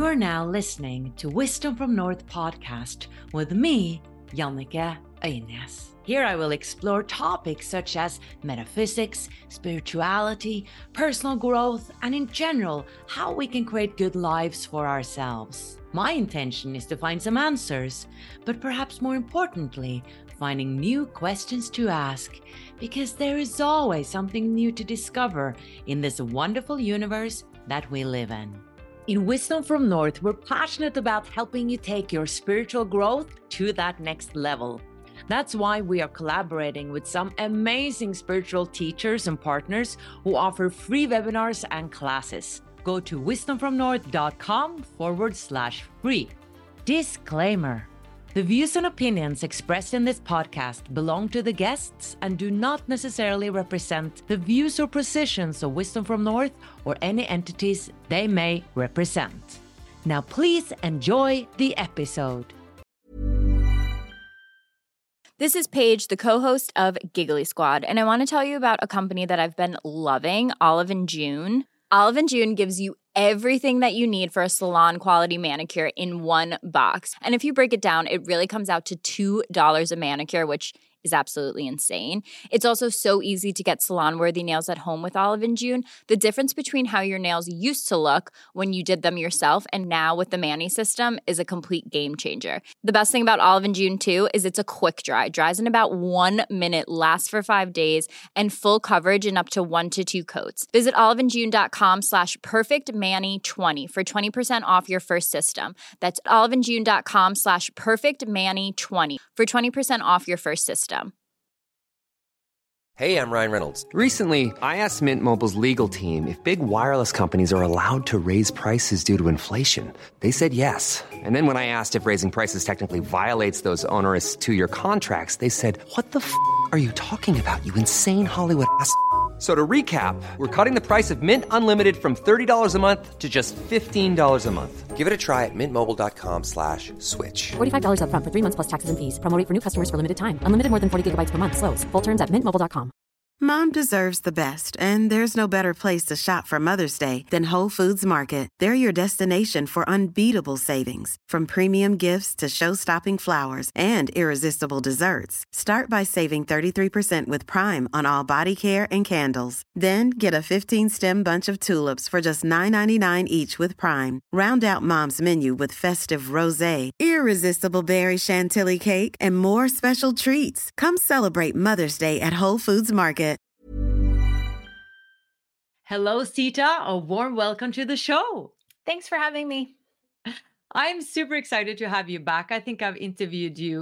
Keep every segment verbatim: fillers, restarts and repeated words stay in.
You're now listening to Wisdom from North podcast with me, Jannike Øynes. Here I will explore topics such as metaphysics, spirituality, personal growth, and in general, how we can create good lives for ourselves. My intention is to find some answers, but perhaps more importantly, finding new questions to ask, because there is always something new to discover in this wonderful universe that we live in. In Wisdom from North, we're passionate about helping you take your spiritual growth to that next level. That's why we are collaborating with some amazing spiritual teachers and partners who offer free webinars and classes. Go to wisdomfromnorth.com forward slash free. Disclaimer. The views and opinions expressed in this podcast belong to the guests and do not necessarily represent the views or positions of Wisdom from North or any entities they may represent. Now please enjoy the episode. This is Paige, the co-host of Giggly Squad, and I want to tell you about a company that I've been loving, Olive and June. Olive and June gives you everything that you need for a salon quality manicure in one box. And if you break it down, it really comes out to two dollars a manicure, which is absolutely insane. It's also so easy to get salon-worthy nails at home with Olive and June. The difference between how your nails used to look when you did them yourself and now with the Mani system is a complete game changer. The best thing about Olive and June, too, is it's a quick dry. Dries in about one minute, lasts for five days, and full coverage in up to one to two coats. Visit oliveandjune.com slash perfectmani20 for twenty percent off your first system. That's oliveandjune.com slash perfectmani20 for twenty percent off your first system. Hey, I'm Ryan Reynolds. Recently, I asked Mint Mobile's legal team if big wireless companies are allowed to raise prices due to inflation. They said yes. And then when I asked if raising prices technically violates those onerous two-year contracts, they said, "What the f*** are you talking about, you insane Hollywood ass f- So to recap, we're cutting the price of Mint Unlimited from thirty dollars a month to just fifteen dollars a month. Give it a try at mintmobile.com slash switch. forty-five dollars up front for three months plus taxes and fees. Promo rate for new customers for limited time. Unlimited more than forty gigabytes per month. Slows full terms at mint mobile dot com. Mom deserves the best, and there's no better place to shop for Mother's Day than Whole Foods Market. They're your destination for unbeatable savings, from premium gifts to show-stopping flowers and irresistible desserts. Start by saving thirty-three percent with Prime on all body care and candles. Then get a fifteen-stem bunch of tulips for just nine ninety-nine each with Prime. Round out Mom's menu with festive rosé, irresistible berry chantilly cake, and more special treats. Come celebrate Mother's Day at Whole Foods Market. Hello, Sita. A warm welcome to the show. Thanks for having me. I'm super excited to have you back. I think I've interviewed you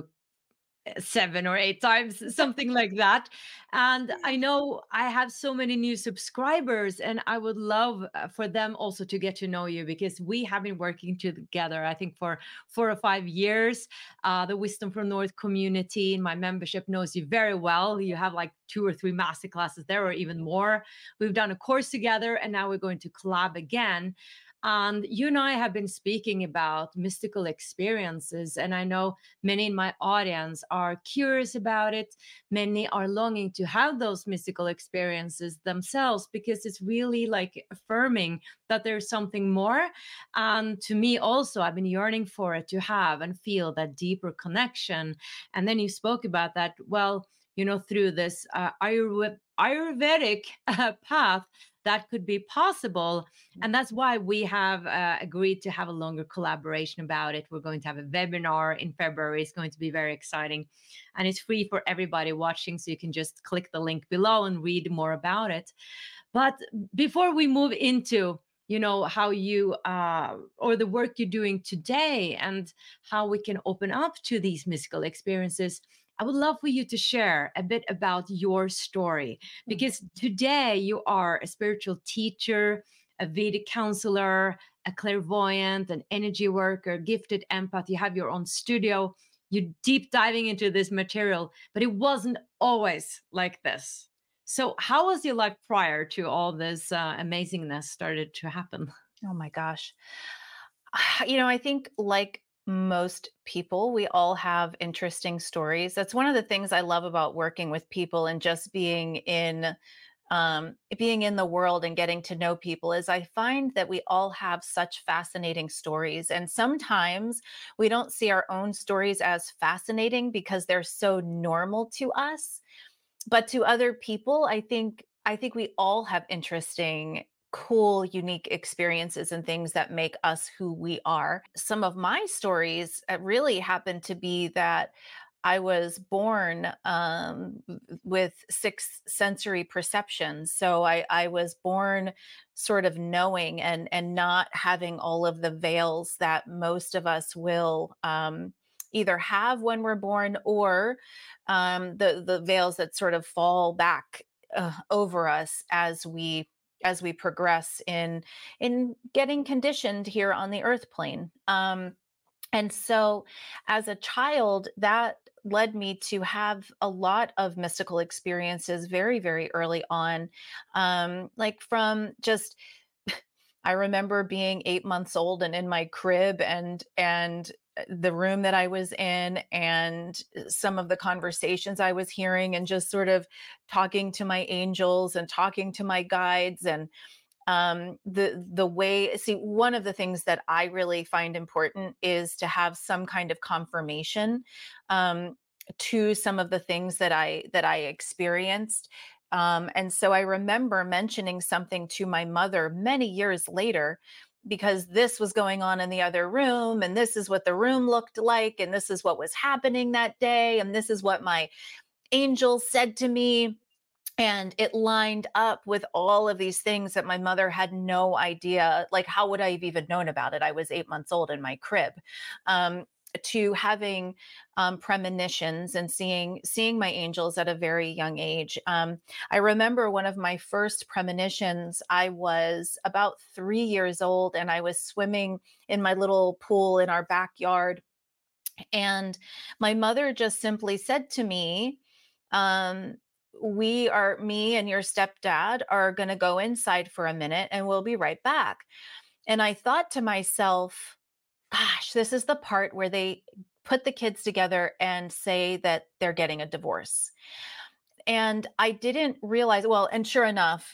seven or eight times, something like that. And I know I have so many new subscribers, and I would love uh, for them also to get to know you, because we have been working together, I think, for four or five years. Uh, the Wisdom from North community in my membership knows you very well. You have like two or three master classes there, or even more. We've done a course together, and now we're going to collab again. And you and I have been speaking about mystical experiences, and I know many in my audience are curious about it. Many are longing to have those mystical experiences themselves, because it's really like affirming that there's something more. And to me also, I've been yearning for it, to have and feel that deeper connection. And then you spoke about that, well, you know, through this uh, Ayurvedic, Ayurvedic uh, path, that could be possible. And that's why we have uh, agreed to have a longer collaboration about it. We're going to have a webinar in February. It's going to be very exciting. And it's free for everybody watching, so you can just click the link below and read more about it. But before we move into, you know, how you, uh, or the work you're doing today and how we can open up to these mystical experiences, I would love for you to share a bit about your story, because today you are a spiritual teacher, a Vedic counselor, a clairvoyant, an energy worker, gifted empath. You have your own studio. You're deep diving into this material, but it wasn't always like this. So how was your life prior to all this uh, amazingness started to happen? Oh my gosh. You know, I think like most people, we all have interesting stories. That's one of the things I love about working with people and just being in um, being in the world and getting to know people is I find that we all have such fascinating stories. And sometimes we don't see our own stories as fascinating because they're so normal to us. But to other people, I think I think we all have interesting, cool, unique experiences and things that make us who we are. Some of my stories uh, really happen to be that I was born um, with six sensory perceptions. So I, I was born sort of knowing and and not having all of the veils that most of us will um, either have when we're born, or um, the the veils that sort of fall back uh, over us as we as we progress in in getting conditioned here on the earth plane. Um, and so as a child, that led me to have a lot of mystical experiences very, very early on. Um, like from just, I remember being eight months old and in my crib, and, and the room that I was in, and some of the conversations I was hearing, and just sort of talking to my angels and talking to my guides. And um the the way, see, one of the things that I really find important is to have some kind of confirmation um to some of the things that I that I experienced. Um and so I remember mentioning something to my mother many years later, because this was going on in the other room, and this is what the room looked like, and this is what was happening that day, and this is what my angel said to me. And it lined up with all of these things that my mother had no idea. Like, how would I have even known about it? I was eight months old in my crib. Um, to having um, premonitions and seeing seeing my angels at a very young age. Um, I remember one of my first premonitions. I was about three years old, and I was swimming in my little pool in our backyard. And my mother just simply said to me, um, we are, me and your stepdad are going to go inside for a minute and we'll be right back. And I thought to myself, gosh, this is the part where they put the kids together and say that they're getting a divorce. And I didn't realize, well, and sure enough,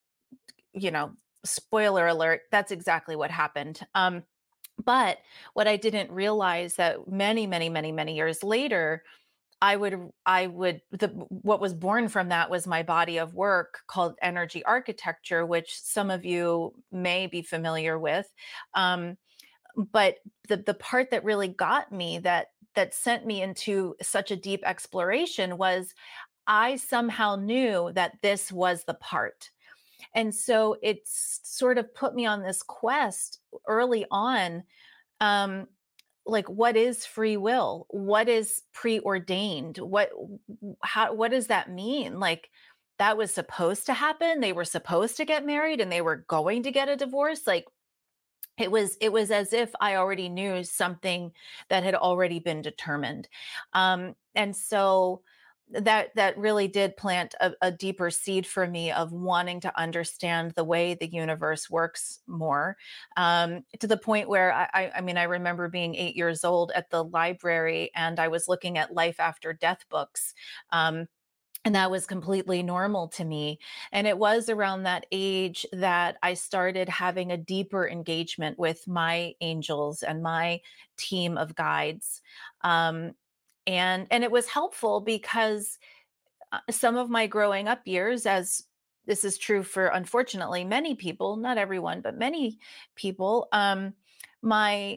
you know, spoiler alert, that's exactly what happened. Um, but what I didn't realize that many, many, many, many years later, I would, I would, the, what was born from that was my body of work called energy architecture, which some of you may be familiar with. Um, but the, the part that really got me, that, that sent me into such a deep exploration, was I somehow knew that this was the part. And so it's sort of put me on this quest early on. Um, like, what is free will? What is preordained? What, how, what does that mean? Like, that was supposed to happen. They were supposed to get married and they were going to get a divorce. Like, it was, it was as if I already knew something that had already been determined. Um, and so that, that really did plant a, a deeper seed for me of wanting to understand the way the universe works more, um, to the point where I, I, I mean, I remember being eight years old at the library, and I was looking at life after death books. Um, And that was completely normal to me. And it was around that age that I started having a deeper engagement with my angels and my team of guides. Um, and, and it was helpful because uh, some of my growing up years, as this is true for, unfortunately, many people, not everyone, but many people, um, my,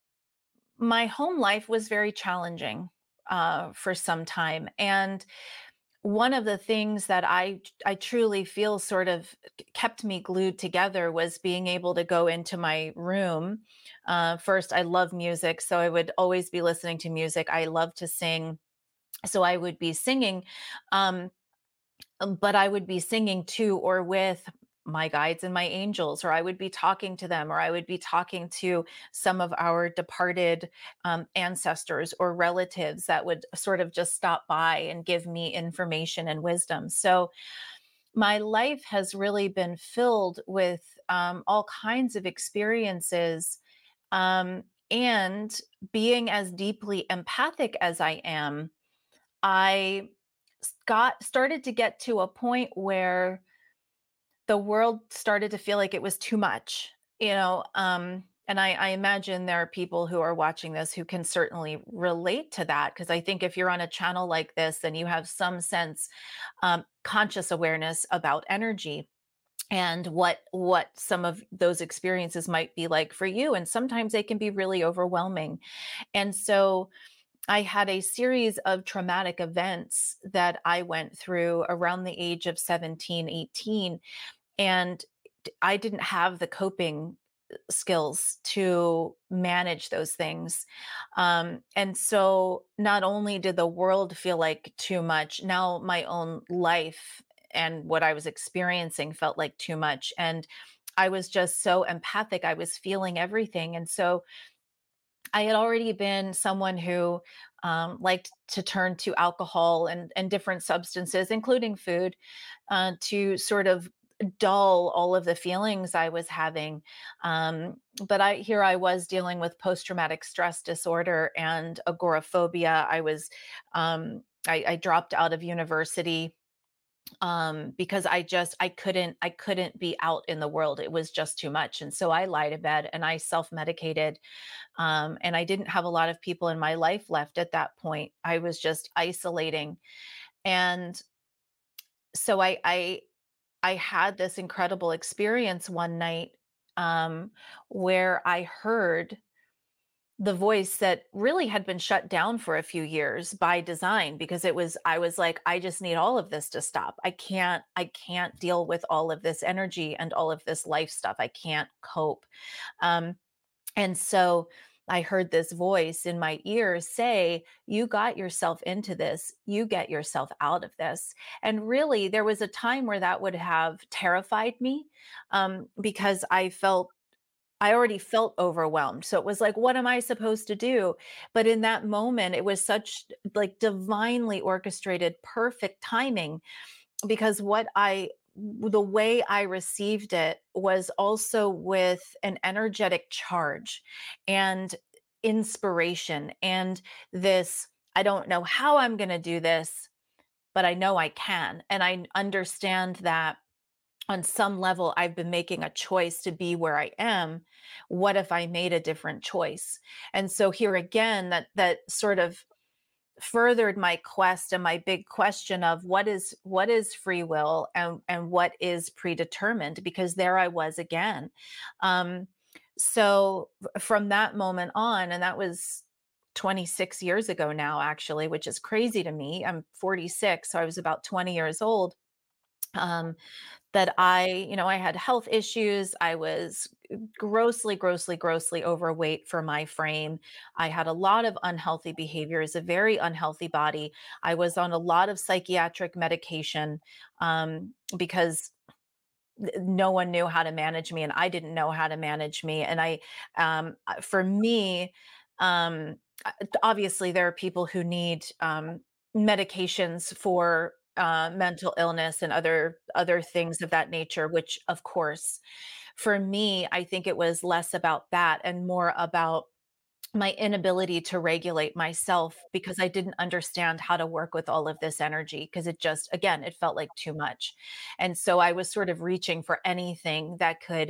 my home life was very challenging uh, for some time. And one of the things that I I truly feel sort of kept me glued together was being able to go into my room. Uh, first, I love music, so I would always be listening to music. I love to sing, so I would be singing, um, but I would be singing to or with my guides and my angels, or I would be talking to them, or I would be talking to some of our departed um, ancestors or relatives that would sort of just stop by and give me information and wisdom. So my life has really been filled with um, all kinds of experiences. Um, and being as deeply empathic as I am, I got started to get to a point where the world started to feel like it was too much, you know. Um, and I, I imagine there are people who are watching this who can certainly relate to that. Because I think if you're on a channel like this, then you have some sense, um, conscious awareness about energy and what what some of those experiences might be like for you. And sometimes they can be really overwhelming. And so I had a series of traumatic events that I went through around the age of seventeen, eighteen, and d- I didn't have the coping skills to manage those things. Um, and so not only did the world feel like too much, now my own life and what I was experiencing felt like too much. And I was just so empathic. I was feeling everything. And so I had already been someone who um, liked to turn to alcohol and, and different substances, including food, uh, to sort of dull all of the feelings I was having. Um, but I here I was dealing with post-traumatic stress disorder and agoraphobia. I was um, I, I dropped out of university um because I just I couldn't I couldn't be out in the world. It was just too much. And so I lied to bed and I self-medicated, um, and I didn't have a lot of people in my life left at that point. I was just isolating. And so I I I had this incredible experience one night, um, where I heard the voice that really had been shut down for a few years by design, because it was I was like, I just need all of this to stop. I can't I can't deal with all of this energy and all of this life stuff. I can't cope. Um, and so I heard this voice in my ear say, "You got yourself into this. You get yourself out of this." And really, there was a time where that would have terrified me, um, because I felt I already felt overwhelmed. So it was like, what am I supposed to do? But in that moment, it was such like divinely orchestrated, perfect timing, because what I the way I received it was also with an energetic charge and inspiration and this, I don't know how I'm going to do this, but I know I can. And I understand that on some level I've been making a choice to be where I am. What if I made a different choice? And so here again, that that sort of furthered my quest and my big question of what is what is free will and and what is predetermined, because there I was again. Um, so f- from that moment on, and that was twenty-six years ago now, actually, which is crazy to me. I'm forty-six, so I was about twenty years old. Um, that I, you know, I had health issues. I was grossly, grossly, grossly overweight for my frame. I had a lot of unhealthy behaviors, a very unhealthy body. I was on a lot of psychiatric medication, um, because th- no one knew how to manage me and I didn't know how to manage me. And I, um, uh, for me, um, uh, obviously there are people who need um, medications for uh, mental illness and other other things of that nature, which of course, for me, I think it was less about that and more about my inability to regulate myself, because I didn't understand how to work with all of this energy, because it just, again, it felt like too much. And so I was sort of reaching for anything that could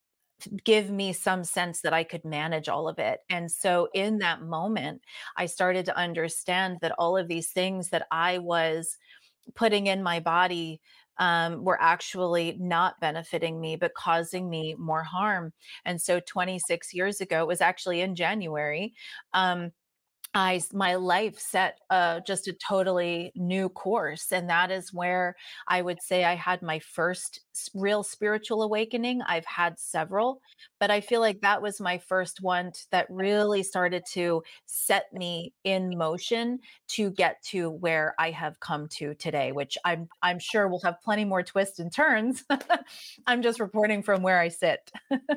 give me some sense that I could manage all of it. And so in that moment, I started to understand that all of these things that I was putting in my body um, were actually not benefiting me, but causing me more harm. And so twenty-six years ago, it was actually in January, um, I s- my life set uh, just a totally new course, and that is where I would say I had my first s- real spiritual awakening. I've had several, but I feel like that was my first one t- that really started to set me in motion to get to where I have come to today, which I'm I'm sure will have plenty more twists and turns. I'm just reporting from where I sit.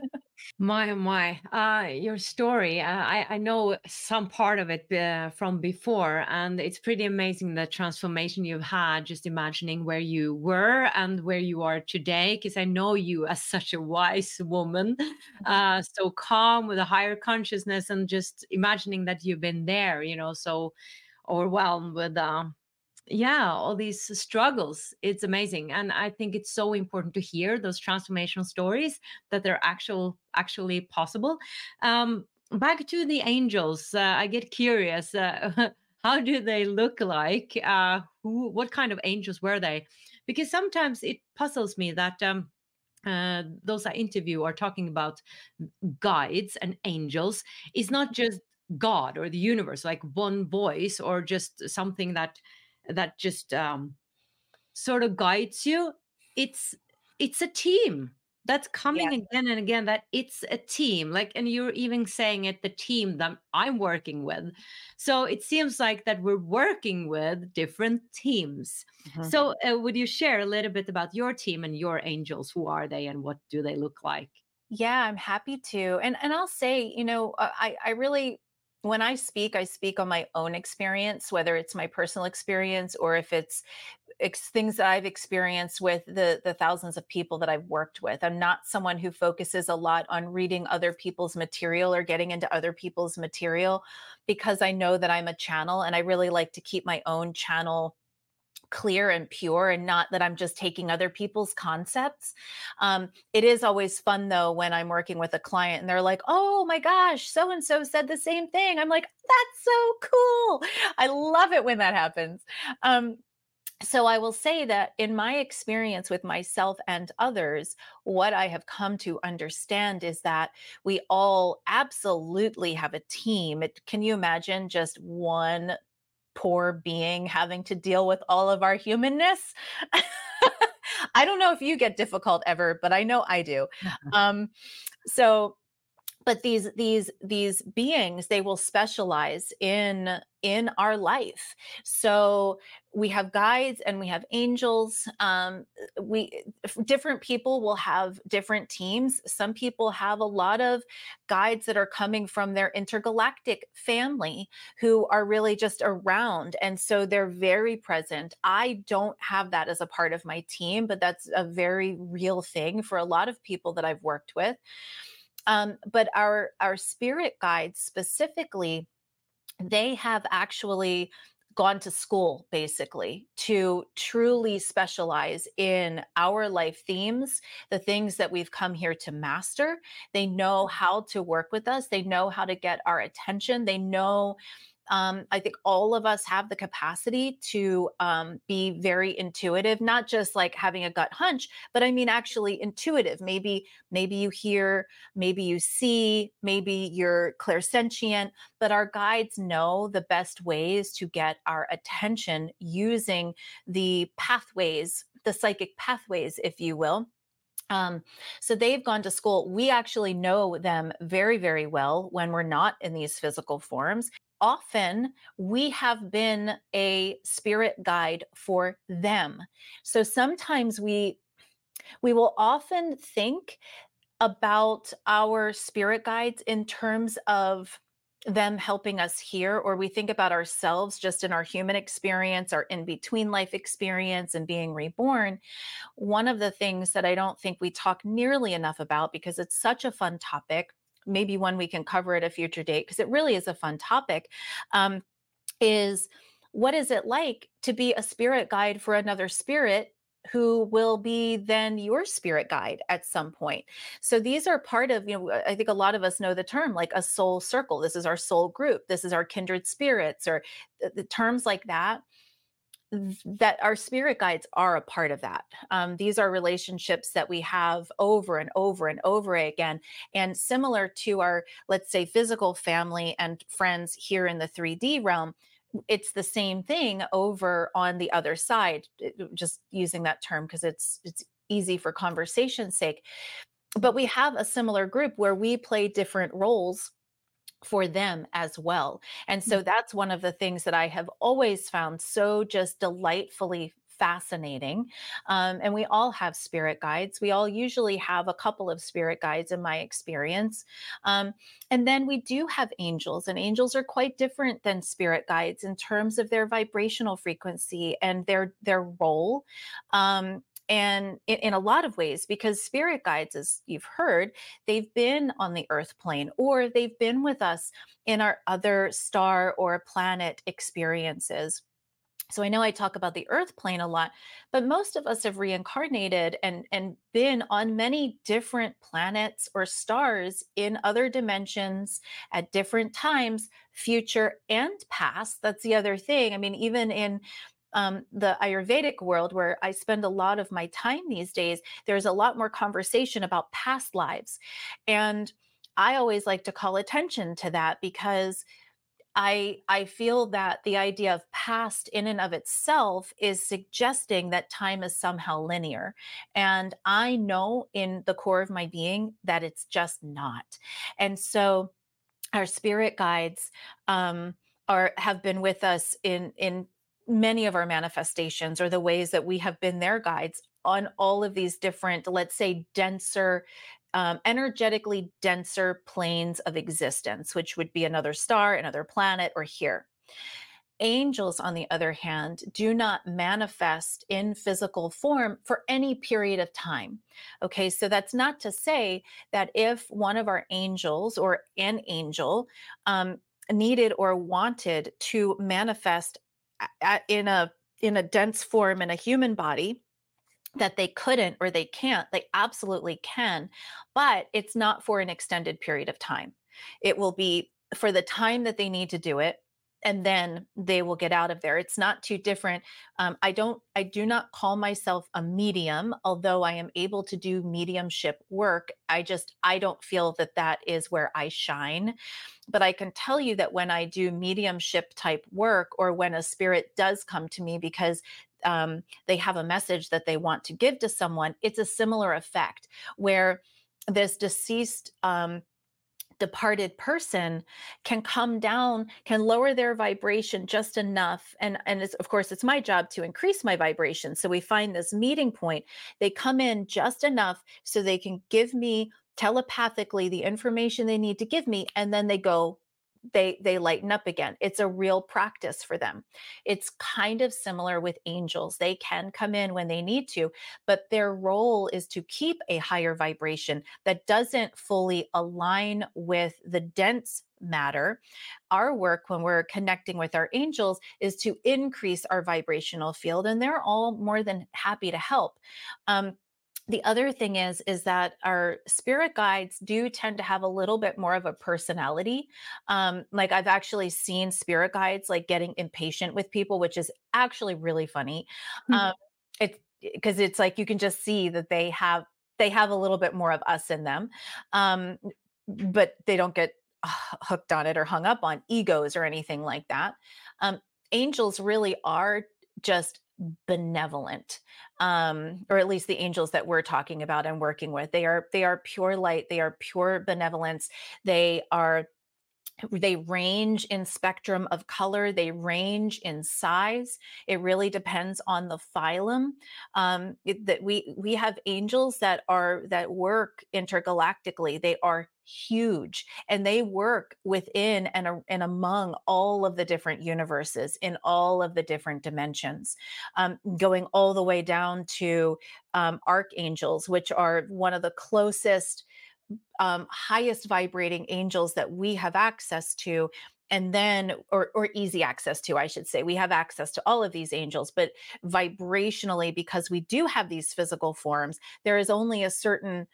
My, oh my, uh, your story. Uh, I, I know some part of it uh, from before, and it's pretty amazing the transformation you've had, just imagining where you were and where you are today. Because I know you as such a wise woman, uh, so calm with a higher consciousness, and just imagining that you've been there, you know, so overwhelmed with uh, Yeah, all these struggles. It's amazing. And I think it's so important to hear those transformational stories, that they're actual actually possible. Um, back to the angels, uh, I get curious. Uh, how do they look like? Uh, who, what kind of angels were they? Because sometimes it puzzles me that um, uh, those I interview are talking about guides and angels is not just God or the universe, like one voice or just something that that just um, sort of guides you. It's it's a team that's Yeah. coming again and again, that it's a team, like, and you're even saying it, the team that I'm working with. So it seems like that we're working with different teams. Mhm. So uh, would you share a little bit about your team and your angels? Who are they and what do they look like? Yeah, I'm happy to. And and I'll say, you know, uh, I I really, when I speak, I speak on my own experience, whether it's my personal experience or if it's ex- things that I've experienced with the the thousands of people that I've worked with. I'm not someone who focuses a lot on reading other people's material or getting into other people's material, because I know that I'm a channel and I really like to keep my own channel clear and pure, and not that I'm just taking other people's concepts. Um, it is always fun though when I'm working with a client and they're like, oh my gosh, so and so said the same thing. I'm like, that's so cool. I love it when that happens. Um, so I will say that in my experience with myself and others, what I have come to understand is that we all absolutely have a team. It, can you imagine just one poor being having to deal with all of our humanness? I don't know if you get difficult ever, but I know I do. Um, so but these these these beings, they will specialize in in our life. So we have guides and we have angels. Um, we different people will have different teams. Some people have a lot of guides that are coming from their intergalactic family who are really just around, and so they're very present. I don't have that as a part of my team, but that's a very real thing for a lot of people that I've worked with. Um, but our our spirit guides specifically, they have actually gone to school basically to truly specialize in our life themes, the things that we've come here to master. They know how to work with us. They know how to get our attention. They know, um, I think all of us have the capacity to um, be very intuitive, not just like having a gut hunch, but I mean actually intuitive. Maybe, maybe you hear, maybe you see, maybe you're clairsentient, but our guides know the best ways to get our attention using the pathways, the psychic pathways, if you will. Um, so they've gone to school. We actually know them very, very well when we're not in these physical forms. Often we have been a spirit guide for them. So sometimes we we will often think about our spirit guides in terms of them helping us here, or we think about ourselves just in our human experience, our in between life experience and being reborn. One of the things that I don't think we talk nearly enough about, because it's such a fun topic, maybe one we can cover at a future date, because it really is a fun topic, um, is what is it like to be a spirit guide for another spirit who will be then your spirit guide at some point. So these are part of, you know, I think a lot of us know the term like a soul circle. This is our soul group. This is our kindred spirits, or the, the terms like that. That our spirit guides are a part of that. Um, these are relationships that we have over and over and over again. And similar to our, let's say, physical family and friends here in the three D realm, it's the same thing over on the other side, it- just using that term because it's it's easy for conversation's sake. But we have a similar group where we play different roles for them as well. And so that's one of the things that I have always found so just delightfully fascinating. Um, and we all have spirit guides. We all usually have a couple of spirit guides in my experience. Um, and then we do have angels, and angels are quite different than spirit guides in terms of their vibrational frequency and their their role. Um, and in, in a lot of ways, because spirit guides, as you've heard, they've been on the earth plane, or they've been with us in our other star or planet experiences. So I know I talk about the earth plane a lot, but most of us have reincarnated and and been on many different planets or stars in other dimensions at different times, future and past. That's the other thing. I mean, even in um, the Ayurvedic world, where I spend a lot of my time these days, there's a lot more conversation about past lives. And I always like to call attention to that because I I feel that the idea of past in and of itself is suggesting that time is somehow linear. And I know in the core of my being that it's just not. And so our spirit guides um, are have been with us in in many of our manifestations, or the ways that we have been their guides on all of these different, let's say, denser, um, energetically denser planes of existence, which would be another star, another planet, or here. Angels, on the other hand, do not manifest in physical form for any period of time. Okay, so that's not to say that if one of our angels or an angel um, needed or wanted to manifest a- a- in a in a dense form in a human body, that they couldn't or they can't. They absolutely can, but it's not for an extended period of time. It will be for the time that they need to do it, and then they will get out of there. It's not too different. Um, I don't, I do not call myself a medium, although I am able to do mediumship work. I just, I don't feel that that is where I shine. But I can tell you that when I do mediumship type work, or when a spirit does come to me because um, they have a message that they want to give to someone, it's a similar effect where this deceased um, departed person can come down, can lower their vibration just enough. And, and it's, of course, it's my job to increase my vibration. So we find this meeting point. They come in just enough so they can give me telepathically the information they need to give me. And then they go, they, they lighten up again. It's a real practice for them. It's kind of similar with angels. They can come in when they need to, but their role is to keep a higher vibration that doesn't fully align with the dense matter. Our work when we're connecting with our angels is to increase our vibrational field, and they're all more than happy to help. Um, the other thing is, is that our spirit guides do tend to have a little bit more of a personality. Um, like I've actually seen spirit guides like getting impatient with people, which is actually really funny. Um, it's because it's like you can just see that they have they have a little bit more of us in them, um, but they don't get uh, hooked on it or hung up on egos or anything like that. Um, angels really are just benevolent, um, or at least the angels that we're talking about and working with. They are they are pure light. They are pure benevolence. They are they range in spectrum of color. They range in size. It really depends on the phylum. Um, it- that we we have angels that are that work intergalactically. They are huge, and they work within and, a- and among all of the different universes in all of the different dimensions, um, going all the way down to um, archangels, which are one of the closest um, highest vibrating angels that we have access to. And then, or, or easy access to, I should say. We have access to all of these angels, but vibrationally, because we do have these physical forms, there is only a certain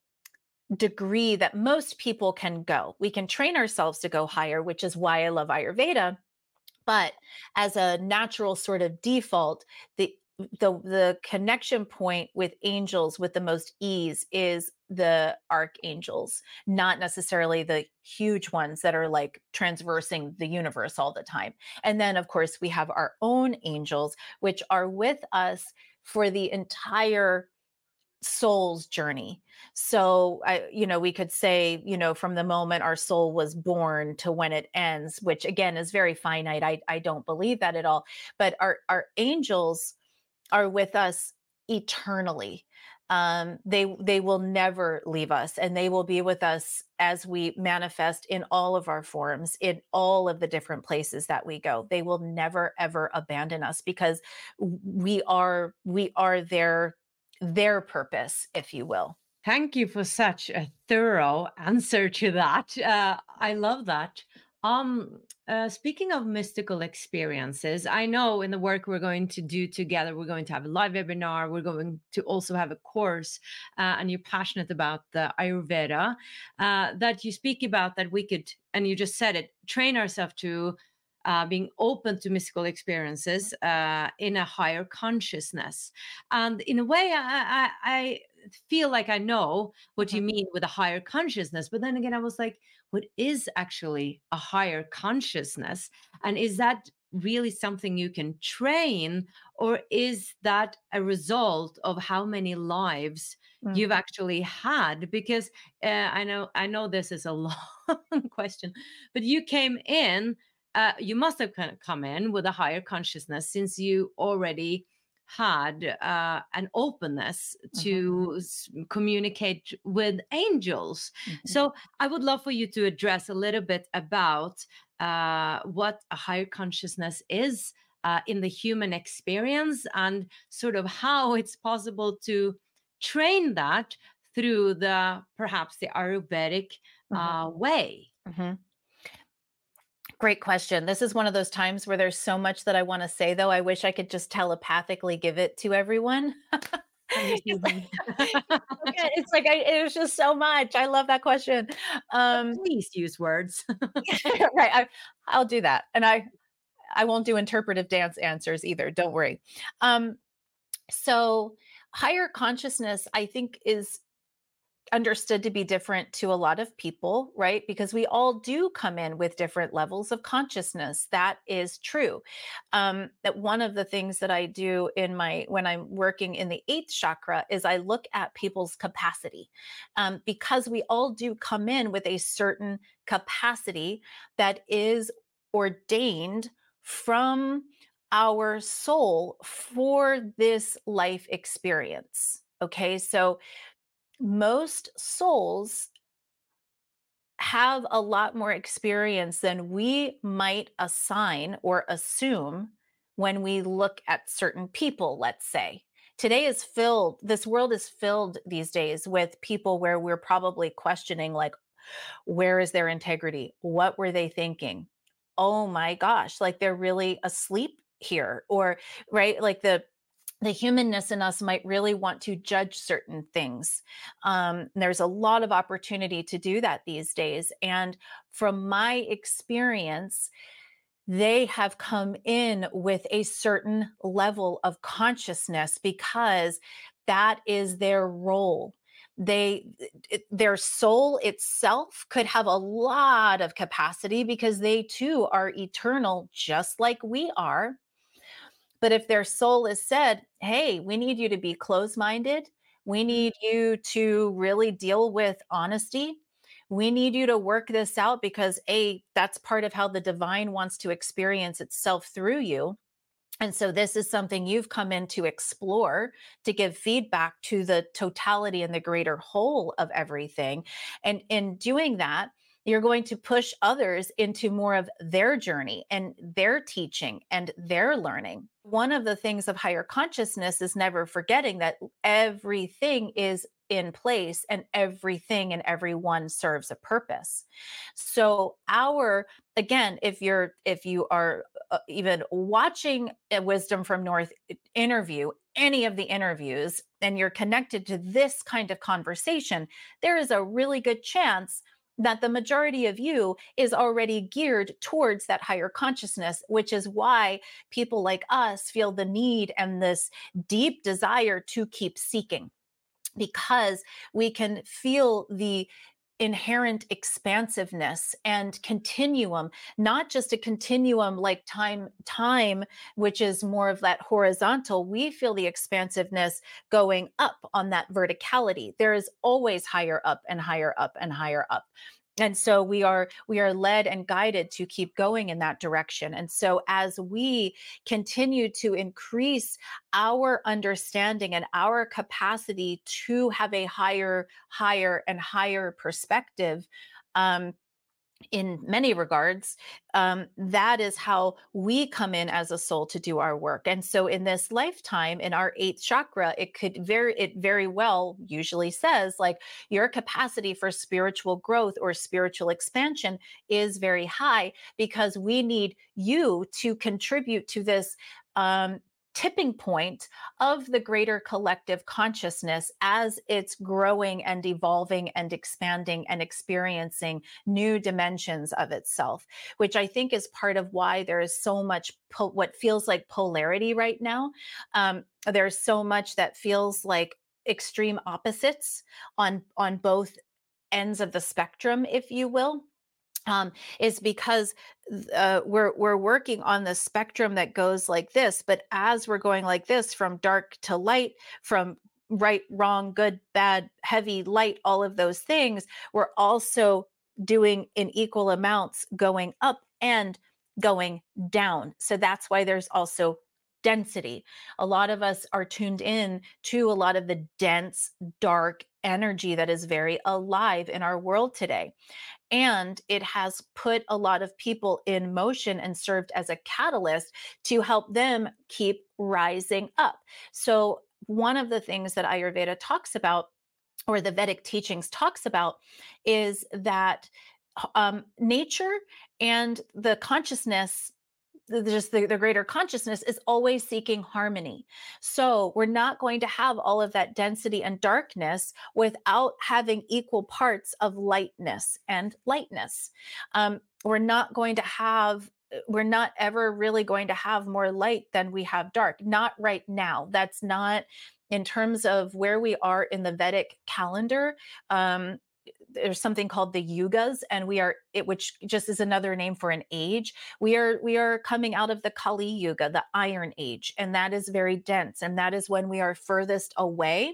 degree that most people can go. We can train ourselves to go higher, which is why I love Ayurveda. But as a natural sort of default, the the the connection point with angels with the most ease is the archangels, not necessarily the huge ones that are like transversing the universe all the time. And then, of course, we have our own angels, which are with us for the entire soul's journey. So, I, you know, we could say, you know, from the moment our soul was born to when it ends, which again is very finite. I, I don't believe that at all. But our, our angels are with us eternally. Um, they they will never leave us, and they will be with us as we manifest in all of our forms, in all of the different places that we go. They will never ever abandon us because we are we are their their purpose, if you will. Thank you for such a thorough answer to that. Uh, I love that. Um, uh, speaking of mystical experiences, I know in the work we're going to do together, we're going to have a live webinar. We're going to also have a course, uh, and you're passionate about the Ayurveda, uh, that you speak about that we could, and you just said it, train ourselves to uh, being open to mystical experiences uh, in a higher consciousness. And in a way, I, I, I feel like I know what you Mhm. mean with a higher consciousness. But then again, I was like, what is actually a higher consciousness? And is that really something you can train? Or is that a result of how many lives Mm. you've actually had? Because uh, I know I know this is a long question, but you came in, uh, you must have kind of come in with a higher consciousness since you already had uh, an openness Mhm. to s- communicate with angels. Mhm. So I would love for you to address a little bit about uh, what a higher consciousness is uh, in the human experience, and sort of how it's possible to train that through the perhaps the Ayurvedic Mhm. uh, way. Mhm. Great question. This is one of those times where there's so much that I want to say, though. I wish I could just telepathically give it to everyone. It's like, Understood. okay, it's like I, it was just so much. I love that question. Um, Please use words. right. I, I'll do that. And I, I won't do interpretive dance answers either. Don't worry. Um, so higher consciousness, I think, is understood to be different to a lot of people, right? Because we all do come in with different levels of consciousness. That is true. Um, that one of the things that I do in my when I'm working in the eighth chakra is I look at people's capacity, um, because we all do come in with a certain capacity that is ordained from our soul for this life experience. Okay, so most souls have a lot more experience than we might assign or assume when we look at certain people, let's say. Today is filled, this world is filled these days with people where we're probably questioning, like, where is their integrity? What were they thinking? Oh my gosh, like they're really asleep here. Or, right, like the the humanness in us might really want to judge certain things. Um, there's a lot of opportunity to do that these days. And from my experience, they have come in with a certain level of consciousness because that is their role. They, it- their soul itself could have a lot of capacity because they too are eternal, just like we are. But if their soul is said, hey, we need you to be closed minded, we need you to really deal with honesty. We need you to work this out because, A, that's part of how the divine wants to experience itself through you. And so this is something you've come in to explore, to give feedback to the totality and the greater whole of everything. And in doing that, you're going to push others into more of their journey and their teaching and their learning. One of the things of higher consciousness is never forgetting that everything is in place and everything and everyone serves a purpose. So our, again, if you're if you are uh, even watching a Wisdom from North interview, any of the interviews, and you're connected to this kind of conversation, there is a really good chance that the majority of you is already geared towards that higher consciousness, which is why people like us feel the need and this deep desire to keep seeking, because we can feel the inherent expansiveness and continuum, not just a continuum like time time which is more of that horizontal. We feel the expansiveness going up on that verticality. There is always higher up and higher up and higher up. And so we are we are led and guided to keep going in that direction. And so as we continue to increase our understanding and our capacity to have a higher, higher, and higher perspective, um, in many regards, um, that is how we come in as a soul to do our work. And so in this lifetime, in our eighth chakra, it could very, it very well usually says like your capacity for spiritual growth or spiritual expansion is very high because we need you to contribute to this um, tipping point of the greater collective consciousness as it's growing and evolving and expanding and experiencing new dimensions of itself, which I think is part of why there is so much po- what feels like polarity right now. Um, there's so much that feels like extreme opposites on on both ends of the spectrum, if you will. Um, is because uh, we're we're working on the spectrum that goes like this, but as we're going like this from dark to light, from right, wrong, good, bad, heavy, light, all of those things, we're also doing in equal amounts going up and going down. So that's why there's also density. A lot of us are tuned in to a lot of the dense, dark energy that is very alive in our world today. And it has put a lot of people in motion and served as a catalyst to help them keep rising up. So, one of the things that Ayurveda talks about, or the Vedic teachings talks about, is that um, nature and the consciousness, the- just the, the greater consciousness, is always seeking harmony. So we're not going to have all of that density and darkness without having equal parts of lightness and lightness. Um, we're not going to have we're not ever really going to have more light than we have dark. Not right now. That's not in terms of where we are in the Vedic calendar. Um, there's something called the yugas, and we are it, which just is another name for an age. We are we are coming out of the Kali Yuga, the Iron Age, and that is very dense, and that is when we are furthest away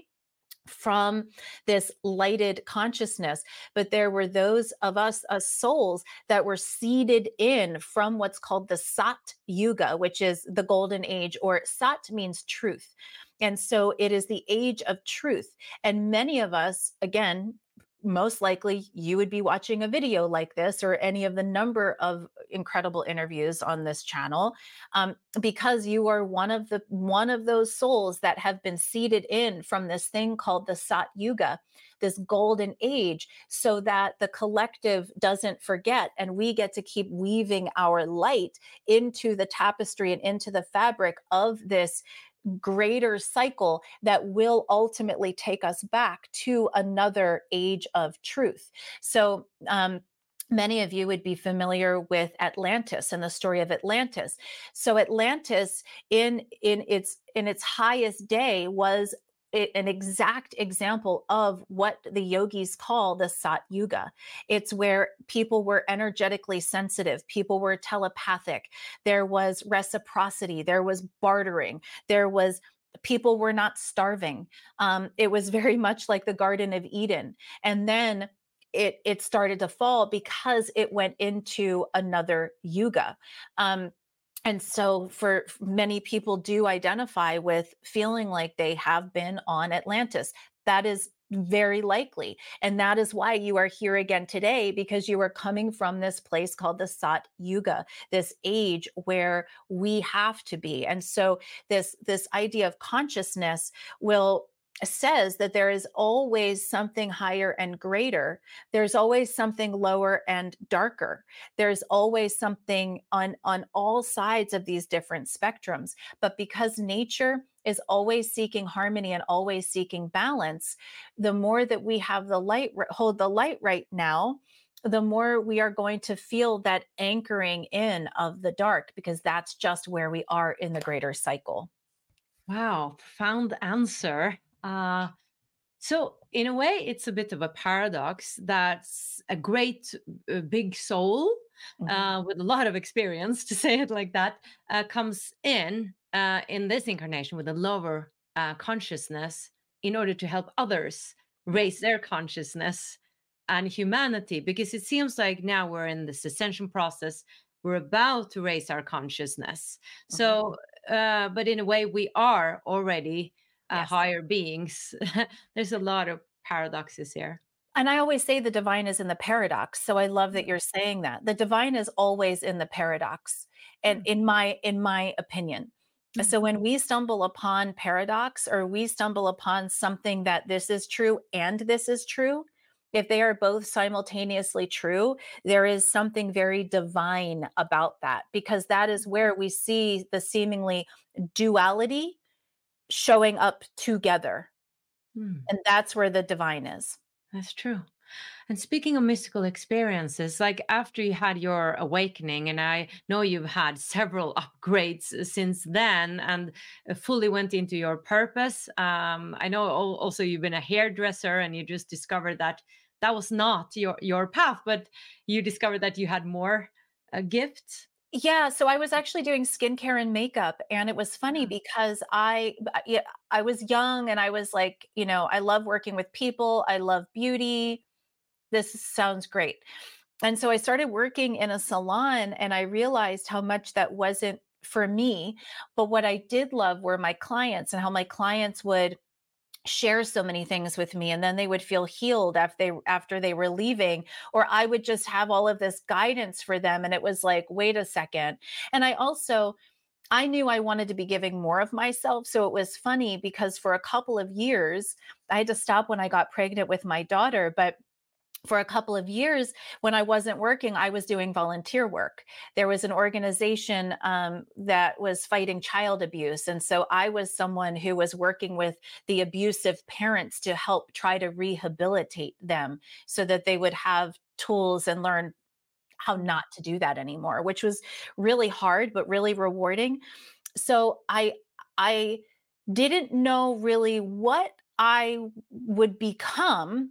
from this lighted consciousness. But there were those of us as souls that were seeded in from what's called the Sat Yuga, which is the golden age, or Sat means truth. And so it is the age of truth. And many of us, again, most likely you would be watching a video like this or any of the number of incredible interviews on this channel, um, because you are one of the one of those souls that have been seeded in from this thing called the Sat Yuga, this golden age, so that the collective doesn't forget and we get to keep weaving our light into the tapestry and into the fabric of this greater cycle that will ultimately take us back to another age of truth. So, um, many of you would be familiar with Atlantis and the story of Atlantis. So Atlantis in in its in its highest day was a- an exact example of what the yogis call the Sat Yuga. It's where people were energetically sensitive, people were telepathic, there was reciprocity, there was bartering, there was people were not starving. Um, it was very much like the Garden of Eden. And then it it started to fall because it went into another yuga. Um, and so for for many people do identify with feeling like they have been on Atlantis. That is very likely. And that is why you are here again today, because you are coming from this place called the Sat Yuga, this age where we have to be. And so this this idea of consciousness will says that there is always something higher and greater. There's always something lower and darker. There's always something on on all sides of these different spectrums. But because nature is always seeking harmony and always seeking balance, the more that we have the light, hold the light right now, the more we are going to feel that anchoring in of the dark, because that's just where we are in the greater cycle. Wow, profound answer. Uh, so, in a way, it's a bit of a paradox that a great uh, big soul Mhm. uh, with a lot of experience, to say it like that, uh, comes in uh, in this incarnation with a lower uh, consciousness in order to help others raise their consciousness and humanity. Because it seems like now we're in this ascension process. We're about to raise our consciousness. So, uh, but in a way, we are already uh, Yes. higher beings. There's a lot of paradoxes here. And I always say the divine is in the paradox. So I love that you're saying that. The divine is always in the paradox. And Mm, in my in my opinion. mm, So when we stumble upon paradox, or we stumble upon something that this is true and this is true, if they are both simultaneously true, there is something very divine about that, because that is where we see the seemingly duality showing up together. mm. And that's where the divine is. That's true. And speaking of mystical experiences, like after you had your awakening, and I know you've had several upgrades uh, since then and uh, fully went into your purpose. Um, I know al- also you've been a hairdresser and you just discovered that that was not your, your path, but you discovered that you had more uh, gifts. Yeah, so I was actually doing skincare and makeup, and it was funny Yeah. because I b- yeah, I was young, and I was like, you know, I love working with people, I love beauty. This sounds great. And so I started working in a salon, and I realized how much that wasn't for me. But what I did love were my clients, and how my clients would share so many things with me, and then they would feel healed after they after they were leaving, or I would just have all of this guidance for them, and it was like, wait a second. And I also I knew I wanted to be giving more of myself. So it was funny because for a couple of years, I had to stop when I got pregnant with my daughter, but for a couple of years when I wasn't working, I was doing volunteer work. There was an organization um, that was fighting child abuse. And so I was someone who was working with the abusive parents to help try to rehabilitate them so that they would have tools and learn how not to do that anymore, which was really hard, but really rewarding. So I, I didn't know really what I would become,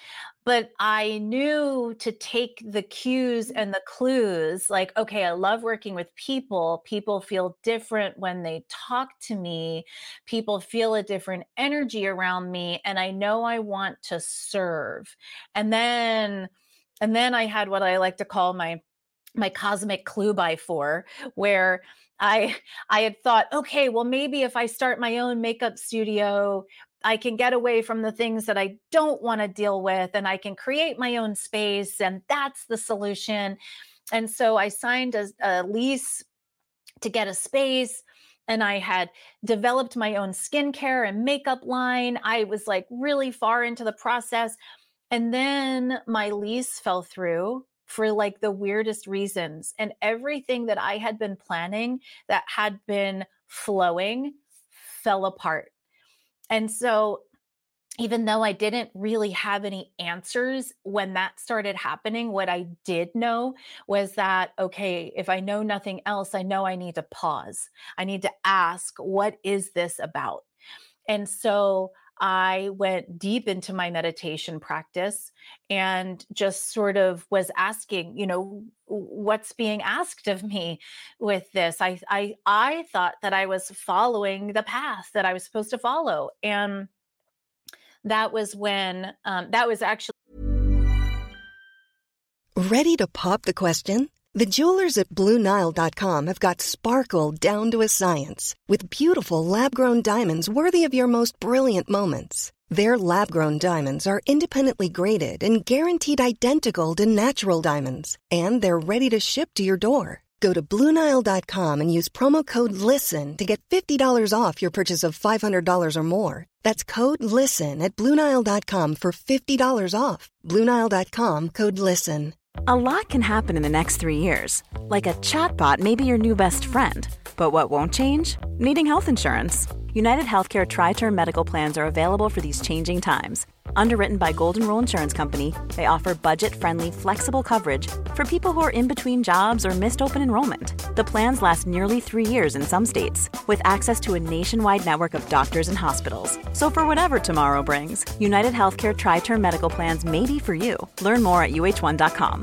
but I knew to take the cues and the clues, like, okay, I love working with people. People feel different when they talk to me. People feel a different energy around me. And I know I want to serve. And then, and then I had what I like to call my my cosmic clue by four, where I I had thought, okay, well, maybe if I start my own makeup studio, I can get away from the things that I don't want to deal with, and I can create my own space, and that's the solution. And so I signed a, a lease to get a space, and I had developed my own skincare and makeup line. I was like really far into the process. And then my lease fell through for like the weirdest reasons. And everything that I had been planning that had been flowing fell apart. And so even though I didn't really have any answers when that started happening, what I did know was that, okay, if I know nothing else, I know I need to pause. I need to ask, what is this about? And so I went deep into my meditation practice and just sort of was asking, you know, what's being asked of me with this? I I I thought that I was following the path that I was supposed to follow. And that was when um, that was actually Ready to pop the question? The jewelers at Blue Nile dot com have got sparkle down to a science with beautiful lab-grown diamonds worthy of your most brilliant moments. Their lab-grown diamonds are independently graded and guaranteed identical to natural diamonds, and they're ready to ship to your door. Go to Blue Nile dot com and use promo code LISTEN to get fifty dollars off your purchase of five hundred dollars or more. That's code LISTEN at Blue Nile dot com for fifty dollars off. Blue Nile dot com, code LISTEN. A lot can happen in the next three years. Like a chatbot may be your new best friend. But what won't change? Needing health insurance. United Healthcare Tri-Term Medical Plans are available for these changing times. Underwritten by Golden Rule Insurance Company, they offer budget-friendly, flexible coverage for people who are in between jobs or missed open enrollment. The plans last nearly three years in some states, with access to a nationwide network of doctors and hospitals. So for whatever tomorrow brings, United Healthcare Tri-Term Medical Plans may be for you. Learn more at U H one dot com.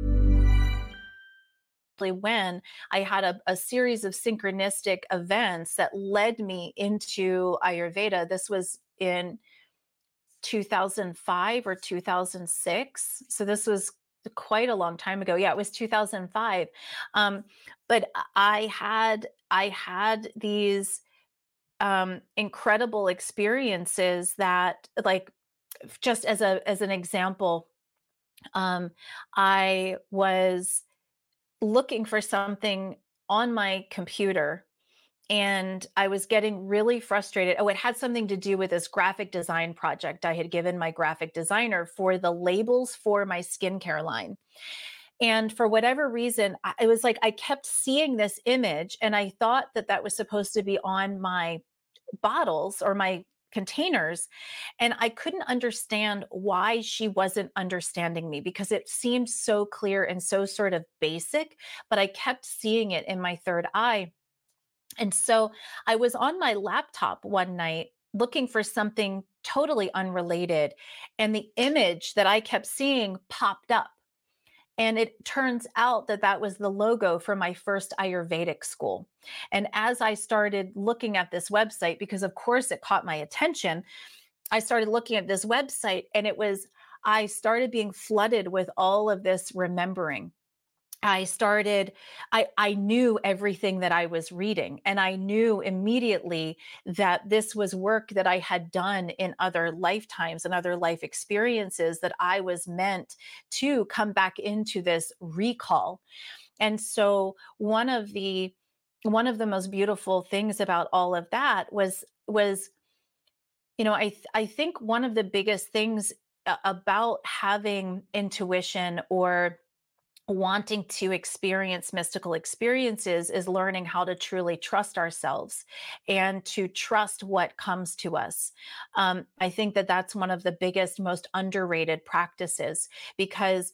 when I had a, a series of synchronistic events that led me into Ayurveda. This was in two thousand five or two thousand six. So this was quite a long time ago. Yeah, it was two thousand five. Um, but I had, I had these um, incredible experiences that like just as a as an example, um, I was looking for something on my computer and I was getting really frustrated. Oh, it had something to do with this graphic design project I had given my graphic designer for the labels for my skincare line. And for whatever reason, I- it was like I kept seeing this image and I thought that that was supposed to be on my bottles or my containers. And I couldn't understand why she wasn't understanding me because it seemed so clear and so sort of basic, but I kept seeing it in my third eye. And so I was on my laptop one night looking for something totally unrelated, and the image that I kept seeing popped up. And it turns out that that was the logo for my first Ayurvedic school. And as I started looking at this website, because of course it caught my attention, I started looking at this website and it was, I started being flooded with all of this remembering. I started, I, I knew everything that I was reading, and I knew immediately that this was work that I had done in other lifetimes and other life experiences, that I was meant to come back into this recall. And so one of the one of the most beautiful things about all of that was was you know, I th- I think one of the biggest things a- about having intuition or wanting to experience mystical experiences is learning how to truly trust ourselves and to trust what comes to us. Um, I think that that's one of the biggest, most underrated practices, because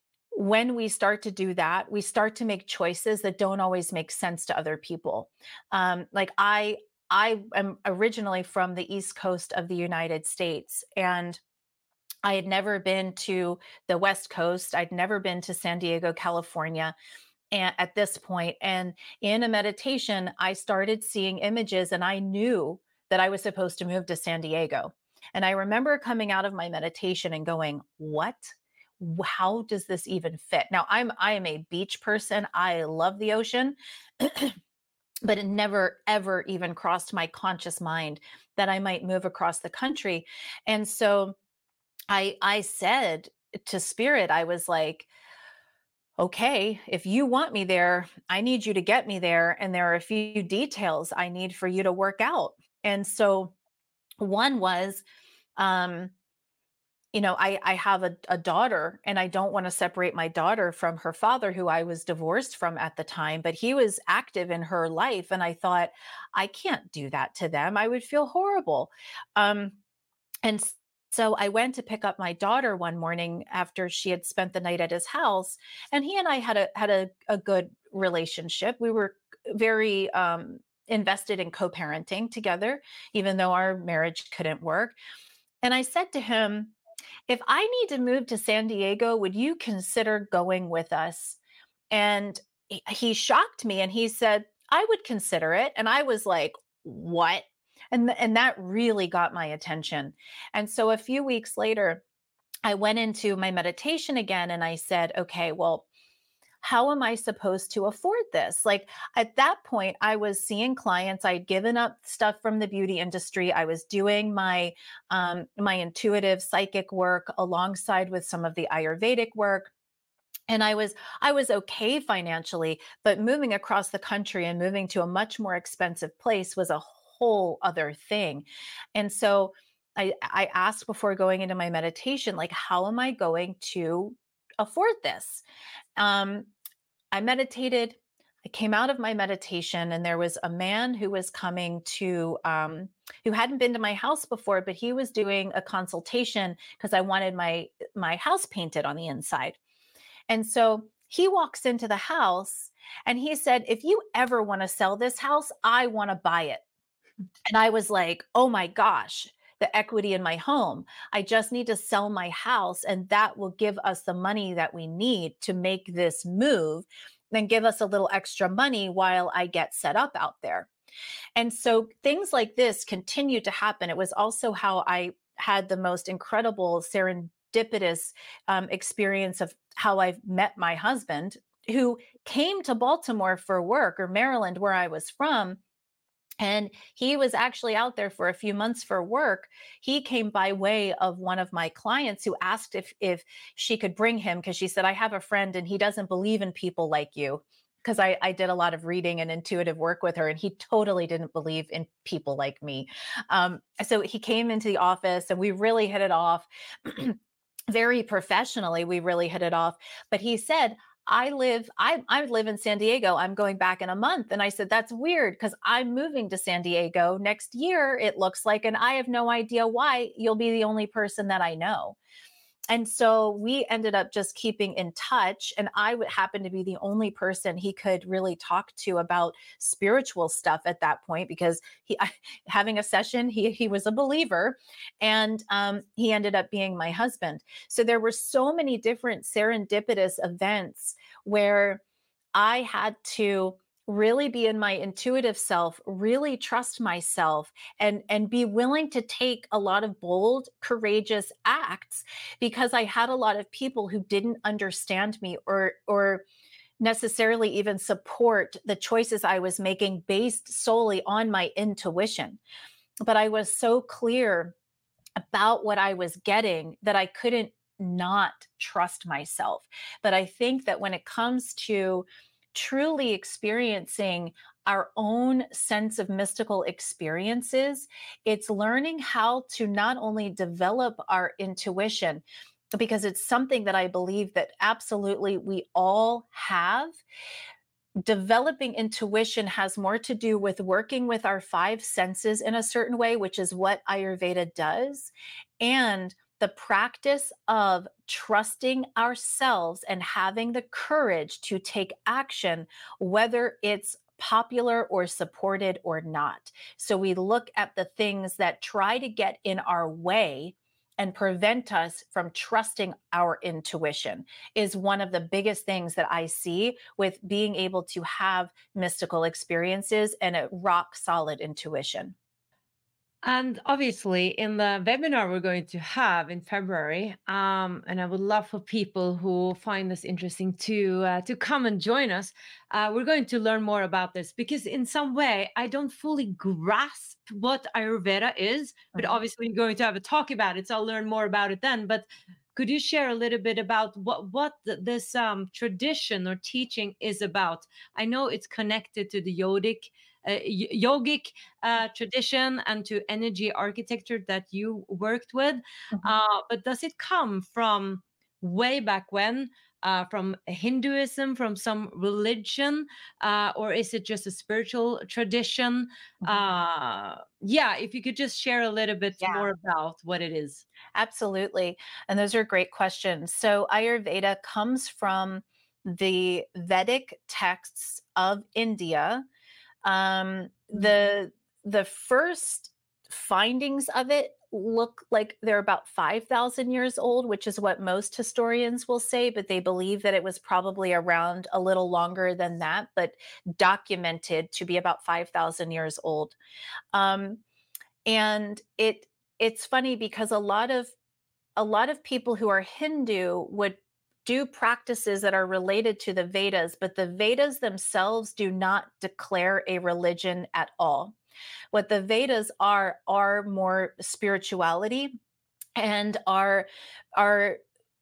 when we start to do that, we start to make choices that don't always make sense to other people. Um, like I, I am originally from the East Coast of the United States, and I had never been to the West Coast. I'd never been to San Diego, California, and at this point. And in a meditation, I started seeing images and I knew that I was supposed to move to San Diego. And I remember coming out of my meditation and going, what? How does this even fit? Now, I'm I am a beach person. I love the ocean. But it never, ever even crossed my conscious mind that I might move across the country. And so I I said to Spirit, I was like, okay, if you want me there, I need you to get me there. And there are a few details I need for you to work out. And so one was, um, you know, I, I have a, a daughter, and I don't want to separate my daughter from her father, who I was divorced from at the time, but he was active in her life. And I thought, I can't do that to them. I would feel horrible. Um, and so I went to pick up my daughter one morning after she had spent the night at his house, and he and I had a had a, a good relationship. We were very um, invested in co-parenting together, even though our marriage couldn't work. And I said to him, if I need to move to San Diego, would you consider going with us? And he, he shocked me and he said, I would consider it. And I was like, what? And, th- and that really got my attention. And so a few weeks later, I went into my meditation again and I said, okay, well, how am I supposed to afford this? Like at that point, I was seeing clients. I'd given up stuff from the beauty industry. I was doing my um, my intuitive psychic work alongside with some of the Ayurvedic work. And I was I was okay financially, but moving across the country and moving to a much more expensive place was a whole other thing. And so I, I asked before going into my meditation, like, how am I going to afford this? Um, I meditated. I came out of my meditation, and there was a man who was coming to, um, who hadn't been to my house before, but he was doing a consultation because I wanted my my house painted on the inside. And so he walks into the house, and he said, "If you ever want to sell this house, I want to buy it." And I was like, "Oh my gosh." The equity in my home. I just need to sell my house, and that will give us the money that we need to make this move, and give us a little extra money while I get set up out there. And so things like this continue to happen. It was also how I had the most incredible serendipitous um, experience of how I met my husband, who came to Baltimore for work, or Maryland, where I was from. And he was actually out there for a few months for work. He came by way of one of my clients who asked if if she could bring him, because she said, I have a friend and he doesn't believe in people like you. Because I, I did a lot of reading and intuitive work with her, and he totally didn't believe in people like me. Um, so he came into the office and we really hit it off. Very professionally, we really hit it off. But he said, I live, I, I live in San Diego. I'm going back in a month. And I said, that's weird because I'm moving to San Diego next year, it looks like, and I have no idea why. You'll be the only person that I know. And so we ended up just keeping in touch. And I would happen to be the only person he could really talk to about spiritual stuff at that point, because he having a session, he he was a believer, and um, he ended up being my husband. So there were so many different serendipitous events where I had to really be in my intuitive self, really trust myself, and, and be willing to take a lot of bold, courageous acts, because I had a lot of people who didn't understand me or, or necessarily even support the choices I was making based solely on my intuition. But I was so clear about what I was getting that I couldn't not trust myself. But I think that when it comes to truly experiencing our own sense of mystical experiences, it's learning how to not only develop our intuition, because it's something that I believe that absolutely we all have. Developing intuition has more to do with working with our five senses in a certain way, which is what Ayurveda does, and the practice of trusting ourselves and having the courage to take action, whether it's popular or supported or not. So we look at the things that try to get in our way and prevent us from trusting our intuition is one of the biggest things that I see with being able to have mystical experiences and a rock solid intuition. And obviously, in the webinar we're going to have in February, um, and I would love for people who find this interesting to uh, to come and join us. Uh, we're going to learn more about this, because in some way I don't fully grasp what Ayurveda is, but Mhm. obviously we're going to have a talk about it, so I'll learn more about it then. But could you share a little bit about what what th- this um, tradition or teaching is about? I know it's connected to the yogic uh, y- yogic uh, tradition and to energy architecture that you worked with, Mhm. uh, but does it come from way back when, uh, from Hinduism, from some religion, uh, or is it just a spiritual tradition? Mhm. Uh, yeah, if you could just share a little bit Yeah. more about what it is. Absolutely. And those are great questions. So Ayurveda comes from the Vedic texts of India. Um, the the first findings of it look like they're about five thousand years old, which is what most historians will say, but they believe that it was probably around a little longer than that, but documented to be about five thousand years old. Um, and it it's funny because a lot of a lot of people who are Hindu would do practices that are related to the Vedas, but the Vedas themselves do not declare a religion at all. What the Vedas are are more spirituality, and are are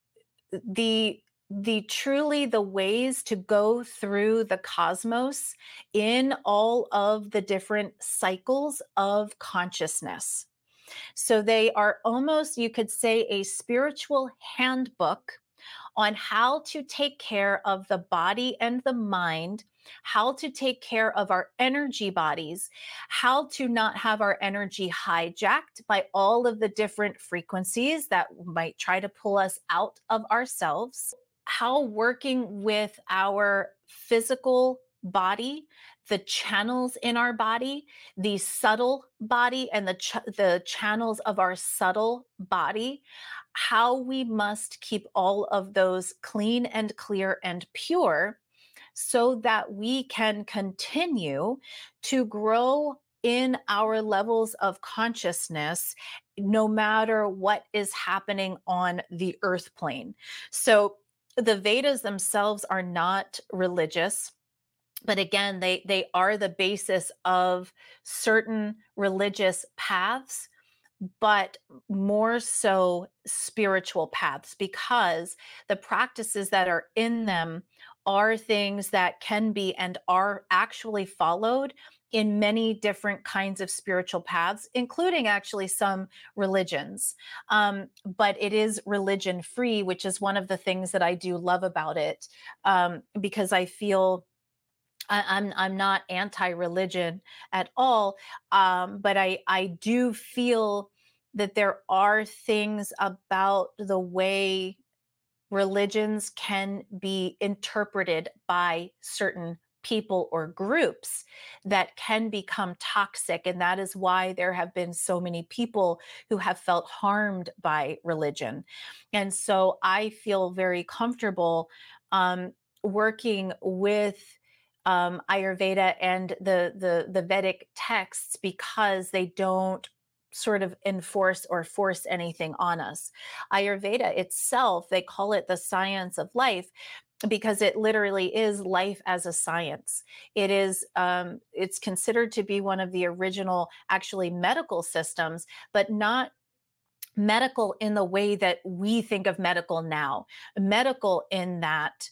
the the truly the ways to go through the cosmos in all of the different cycles of consciousness. So they are almost, you could say, a spiritual handbook on how to take care of the body and the mind, how to take care of our energy bodies, how to not have our energy hijacked by all of the different frequencies that might try to pull us out of ourselves, how working with our physical body, the channels in our body, the subtle body, and the ch- the channels of our subtle body, how we must keep all of those clean and clear and pure, so that we can continue to grow in our levels of consciousness, no matter what is happening on the earth plane. So the Vedas themselves are not religious. But again, they they are the basis of certain religious paths, but more so spiritual paths, because the practices that are in them are things that can be and are actually followed in many different kinds of spiritual paths, including actually some religions. Um, but it is religion free, which is one of the things that I do love about it, um, because I feel I, I'm I'm not anti-religion at all, um, but I I do feel that there are things about the way religions can be interpreted by certain people or groups that can become toxic, and that is why there have been so many people who have felt harmed by religion. And so I feel very comfortable um, working with um, Ayurveda and the, the the Vedic texts, because they don't sort of enforce or force anything on us. Ayurveda itself, they call it the science of life, because it literally is life as a science. It is, um, it's considered to be one of the original, actually, medical systems, but not medical in the way that we think of medical now. Medical in that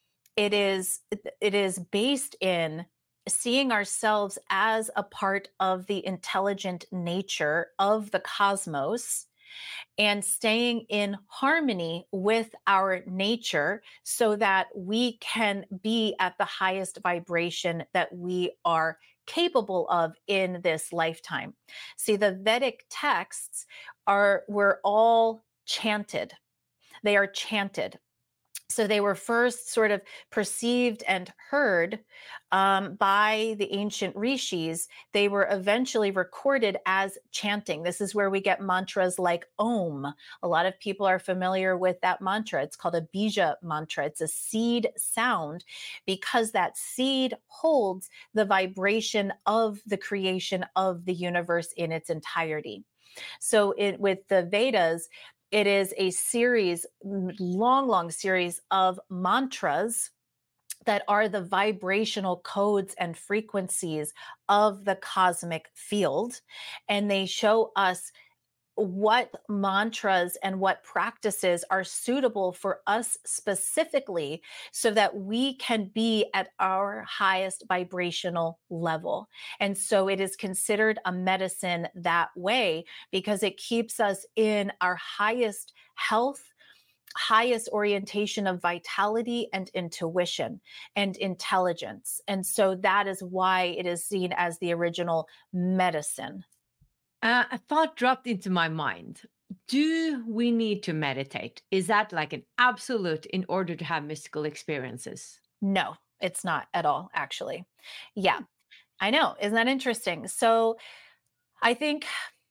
it is it is based in seeing ourselves as a part of the intelligent nature of the cosmos, and staying in harmony with our nature so that we can be at the highest vibration that we are capable of in this lifetime. See, the Vedic texts are were all chanted. They are chanted. So they were first sort of perceived and heard um, by the ancient rishis. They were eventually recorded as chanting. This is where we get mantras like Om. A lot of people are familiar with that mantra. It's called a bija mantra. It's a seed sound, because that seed holds the vibration of the creation of the universe in its entirety. So it, with the Vedas, it is a series, long, long series of mantras that are the vibrational codes and frequencies of the cosmic field. And they show us what mantras and what practices are suitable for us specifically, so that we can be at our highest vibrational level. And so it is considered a medicine that way, because it keeps us in our highest health, highest orientation of vitality and intuition and intelligence. And so that is why it is seen as the original medicine. Uh, a thought dropped into my mind. Do we need to meditate? Is that like an absolute in order to have mystical experiences? No, it's not at all, actually. Yeah, I know. Isn't that interesting? So I think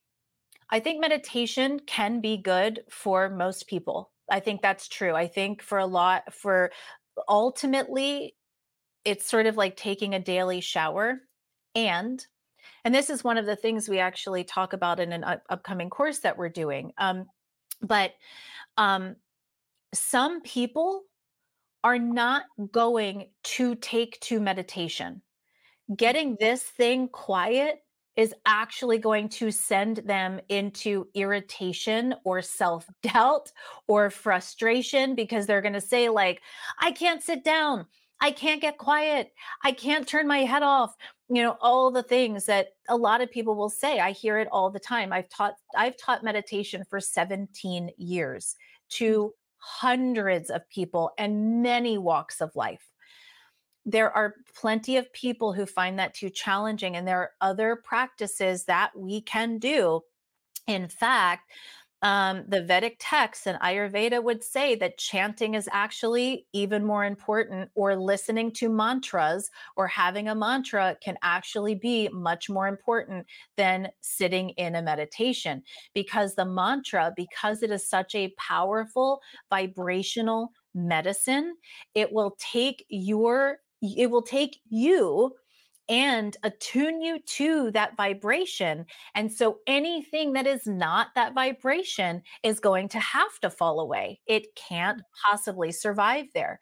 I think meditation can be good for most people. I think that's true. I think for a lot, for ultimately, it's sort of like taking a daily shower. And and this is one of the things we actually talk about in an up- upcoming course that we're doing. Um, but um, some people are not going to take to meditation. Getting this thing quiet is actually going to send them into irritation or self-doubt or frustration, because they're going to say, like, I can't sit down, I can't get quiet, I can't turn my head off, you know, all the things that a lot of people will say. I hear it all the time. I've taught I've taught meditation for seventeen years to hundreds of people and many walks of life. There are plenty of people who find that too challenging, and there are other practices that we can do. In fact, um, the Vedic texts and Ayurveda would say that chanting is actually even more important, or listening to mantras or having a mantra can actually be much more important than sitting in a meditation, because the mantra, because it is such a powerful vibrational medicine, it will take your it will take you and attune you to that vibration. And so anything that is not that vibration is going to have to fall away. It can't possibly survive there.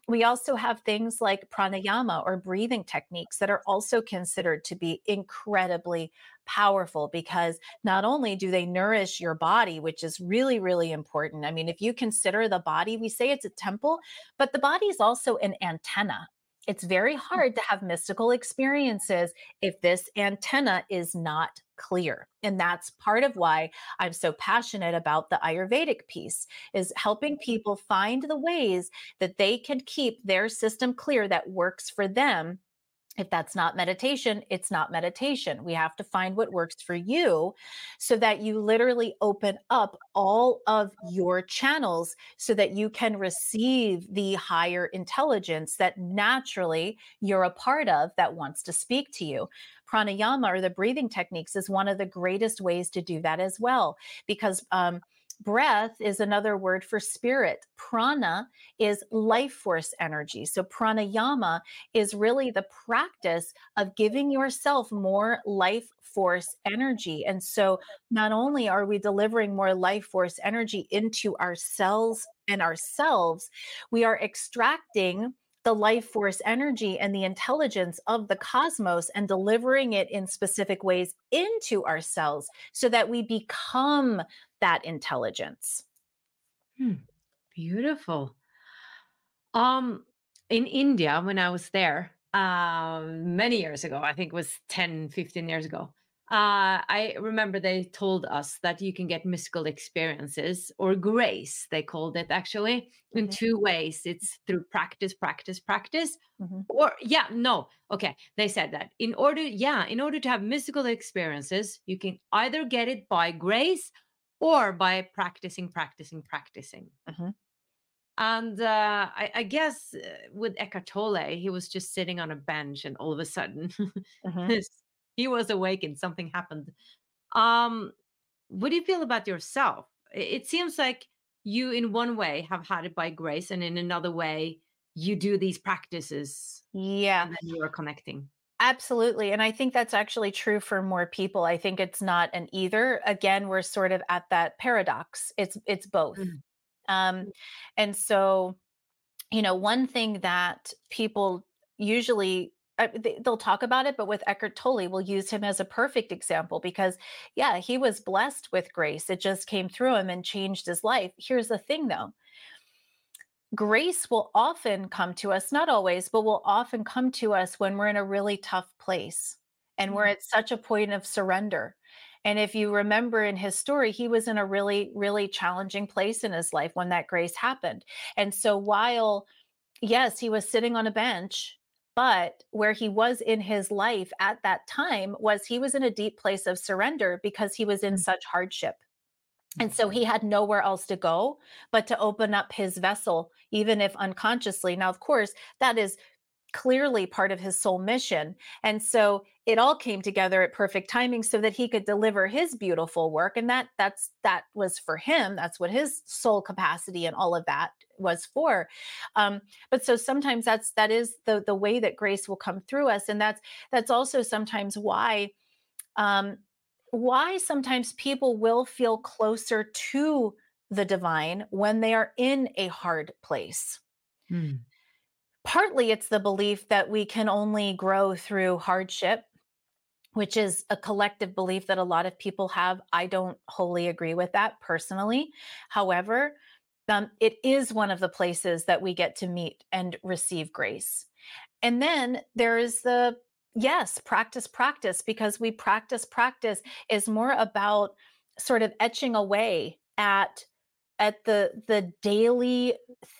We also have things like pranayama or breathing techniques that are also considered to be incredibly powerful because not only do they nourish your body, which is really, really important. I mean, if you consider the body, we say it's a temple, but the body is also an antenna. It's very hard to have mystical experiences if this antenna is not clear. And that's part of why I'm so passionate about the Ayurvedic piece, is helping people find the ways that they can keep their system clear that works for them. If that's not meditation, it's not meditation. We have to find what works for you so that you literally open up all of your channels so that you can receive the higher intelligence that naturally you're a part of that wants to speak to you. Pranayama or the breathing techniques is one of the greatest ways to do that as well, because um, breath is another word for spirit. Prana is life force energy. So pranayama is really the practice of giving yourself more life force energy. And so not only are we delivering more life force energy into our cells and ourselves, we are extracting the life force energy and the intelligence of the cosmos and delivering it in specific ways into our cells so that we become that intelligence. Hmm, beautiful. Um, in India, when I was there, um, many years ago, I think it was ten, fifteen years ago, uh, I remember they told us that you can get mystical experiences or grace, they called it actually, in Mhm. two ways. It's through practice, practice, practice. Mhm. Or, yeah, no. Okay. They said that in order, yeah, in order to have mystical experiences, you can either get it by grace or by practicing, practicing, practicing. Mhm. And uh, I, I guess uh, with Eckhart Tolle, he was just sitting on a bench, and all of a sudden, Mhm. his- he was awakened. Something happened. Um, what do you feel about yourself? I- It seems like you, in one way, have had it by grace, and in another way, you do these practices, Yeah, and then you are connecting. absolutely. And I think that's actually true for more people. I think it's not an either. Again, we're sort of at that paradox. It's it's both. Mm. Um, and so, you know, one thing that people usually uh, they, they'll talk about it, but with Eckhart Tolle, we'll use him as a perfect example because, yeah, he was blessed with grace. It just came through him and changed his life. Here's the thing, though. Grace will often come to us, not always, but will often come to us when we're in a really tough place and we're Mm. at such a point of surrender. And if you remember in his story, he was in a really, really challenging place in his life when that grace happened. And so while, yes, he was sitting on a bench, but where he was in his life at that time was he was in a deep place of surrender because he was in Mm. such hardship. And so he had nowhere else to go but to open up his vessel, even if unconsciously. Now, of course, that is clearly part of his soul mission. And so it all came together at perfect timing so that he could deliver his beautiful work. And that that's that was for him. That's what his soul capacity and all of that was for. Um, but so sometimes that's that is the the way that grace will come through us. And that's that's also sometimes why um, why sometimes people will feel closer to the divine when they are in a hard place. Mm. Partly it's the belief that we can only grow through hardship, which is a collective belief that a lot of people have. I don't wholly agree with that personally. However, um, it is one of the places that we get to meet and receive grace. And then there is the, yes, practice, practice, because we practice, practice is more about sort of etching away at at the the daily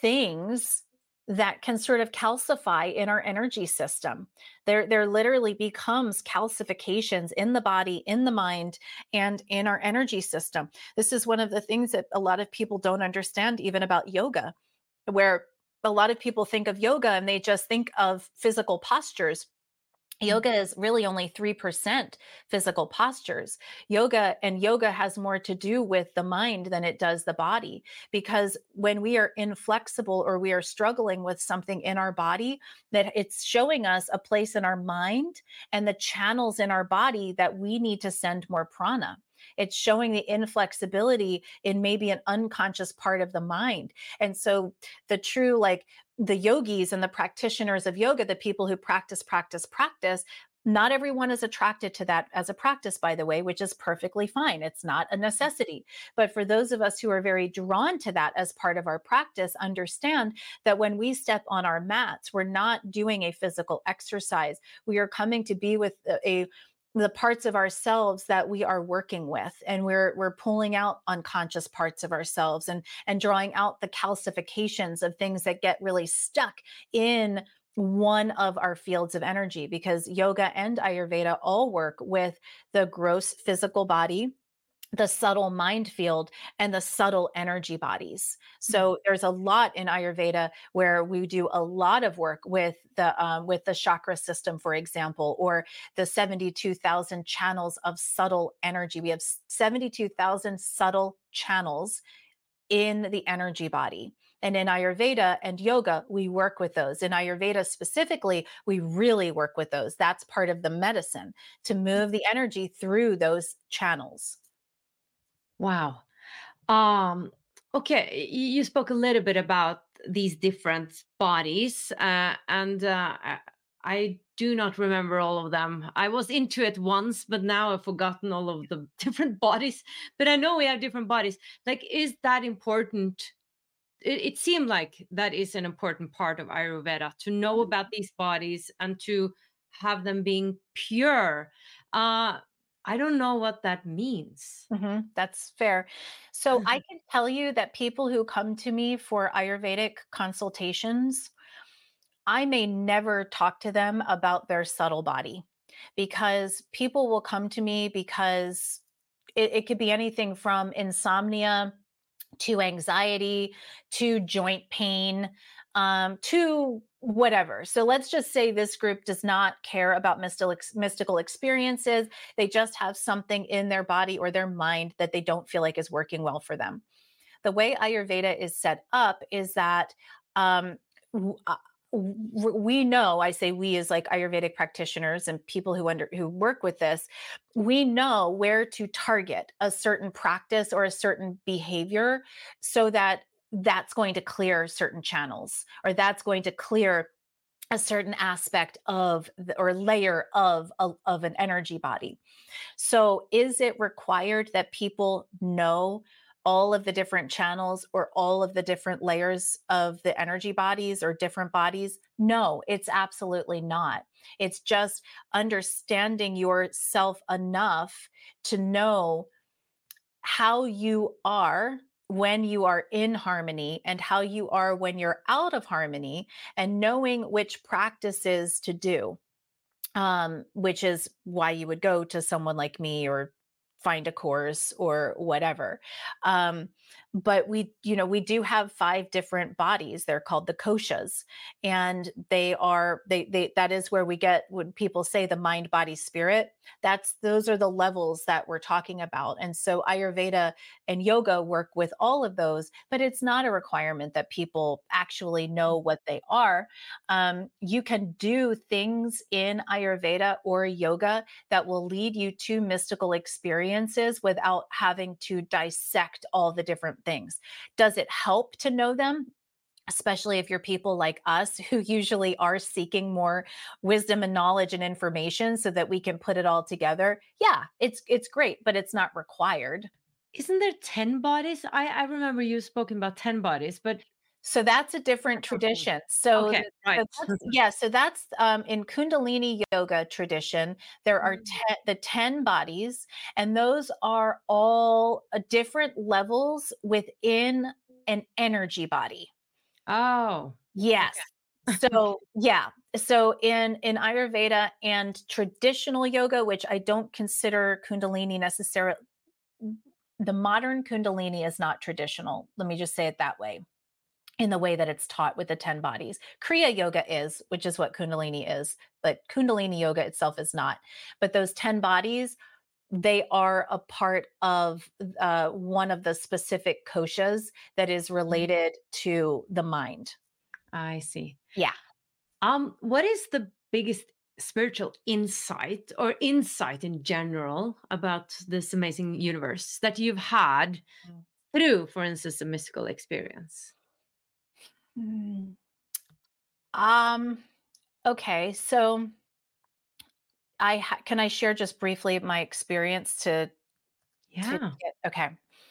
things that can sort of calcify in our energy system. There, there literally becomes calcifications in the body, in the mind, and in our energy system. This is one of the things that a lot of people don't understand even about yoga, where a lot of people think of yoga and they just think of physical postures. Yoga is really only three percent physical postures. Yoga and yoga has more to do with the mind than it does the body, because when we are inflexible or we are struggling with something in our body, that it's showing us a place in our mind and the channels in our body that we need to send more prana. It's showing the inflexibility in maybe an unconscious part of the mind. And so the true, like the yogis and the practitioners of yoga, the people who practice, practice, practice, not everyone is attracted to that as a practice, by the way, which is perfectly fine. It's not a necessity. But for those of us who are very drawn to that as part of our practice, understand that when we step on our mats, we're not doing a physical exercise. We are coming to be with a, a the parts of ourselves that we are working with, and we're we're pulling out unconscious parts of ourselves and and drawing out the calcifications of things that get really stuck in one of our fields of energy, because yoga and Ayurveda all work with the gross physical body, the subtle mind field, and the subtle energy bodies. So there's a lot in Ayurveda where we do a lot of work with the um, with the chakra system, for example, or the seventy-two thousand channels of subtle energy. We have seventy-two thousand subtle channels in the energy body. And in Ayurveda and yoga, we work with those. In Ayurveda specifically, we really work with those. That's part of the medicine, to move the energy through those channels. Wow. Um, okay, y- you spoke a little bit about these different bodies, uh, and uh, I I do not remember all of them. I was into it once, but now I've forgotten all of the different bodies. But I know we have different bodies. Like, is that important? It, it seemed like that is an important part of Ayurveda, to know about these bodies and to have them being pure. Uh, I don't know what that means. Mhm, that's fair. So I can tell you that people who come to me for Ayurvedic consultations, I may never talk to them about their subtle body, because people will come to me because it, it could be anything from insomnia to anxiety to joint pain, um, to whatever. So let's just say this group does not care about mystical, mystical experiences. They just have something in their body or their mind that they don't feel like is working well for them. The way Ayurveda is set up is that um, w- uh, w- we know, I say we as like Ayurvedic practitioners and people who under who work with this, we know where to target a certain practice or a certain behavior, so that that's going to clear certain channels, or that's going to clear a certain aspect of the, or layer of, of of an energy body. So is it required that people know all of the different channels or all of the different layers of the energy bodies or different bodies? No, it's absolutely not. It's just understanding yourself enough to know how you are when you are in harmony and how you are when you're out of harmony, and knowing which practices to do, um, which is why you would go to someone like me or find a course or whatever. Um, but we, you know, we do have five different bodies. They're called the koshas, and they are, they, they, that is where we get, when people say the mind, body, spirit, that's, those are the levels that we're talking about. And so Ayurveda and yoga work with all of those, but it's not a requirement that people actually know what they are. Um, you can do things in Ayurveda or yoga that will lead you to mystical experiences without having to dissect all the different things. Does it help to know them? Especially if you're people like us who usually are seeking more wisdom and knowledge and information so that we can put it all together. Yeah, it's it's great, but it's not required. Isn't there ten bodies? I, I remember you spoken about ten bodies, but So that's a different tradition. So, okay, th- right. so that's, yeah, so that's um, in Kundalini yoga tradition. There are te- the ten bodies, and those are all uh, different levels within an energy body. Oh, Yes. So yeah. So in in Ayurveda and traditional yoga, which I don't consider Kundalini necessarily, the modern Kundalini is not traditional. Let me just say it that way, in the way that it's taught with the ten bodies. Kriya yoga is, which is what Kundalini is, but Kundalini yoga itself is not. But those ten bodies, they are a part of uh, one of the specific koshas that is related to the mind. I see. Yeah. Um, what is the biggest spiritual insight or insight in general about this amazing universe that you've had Mm. through, for instance, a mystical experience? Mm. Um, okay, so I ha- can I share just briefly my experience to to Yeah. get okay.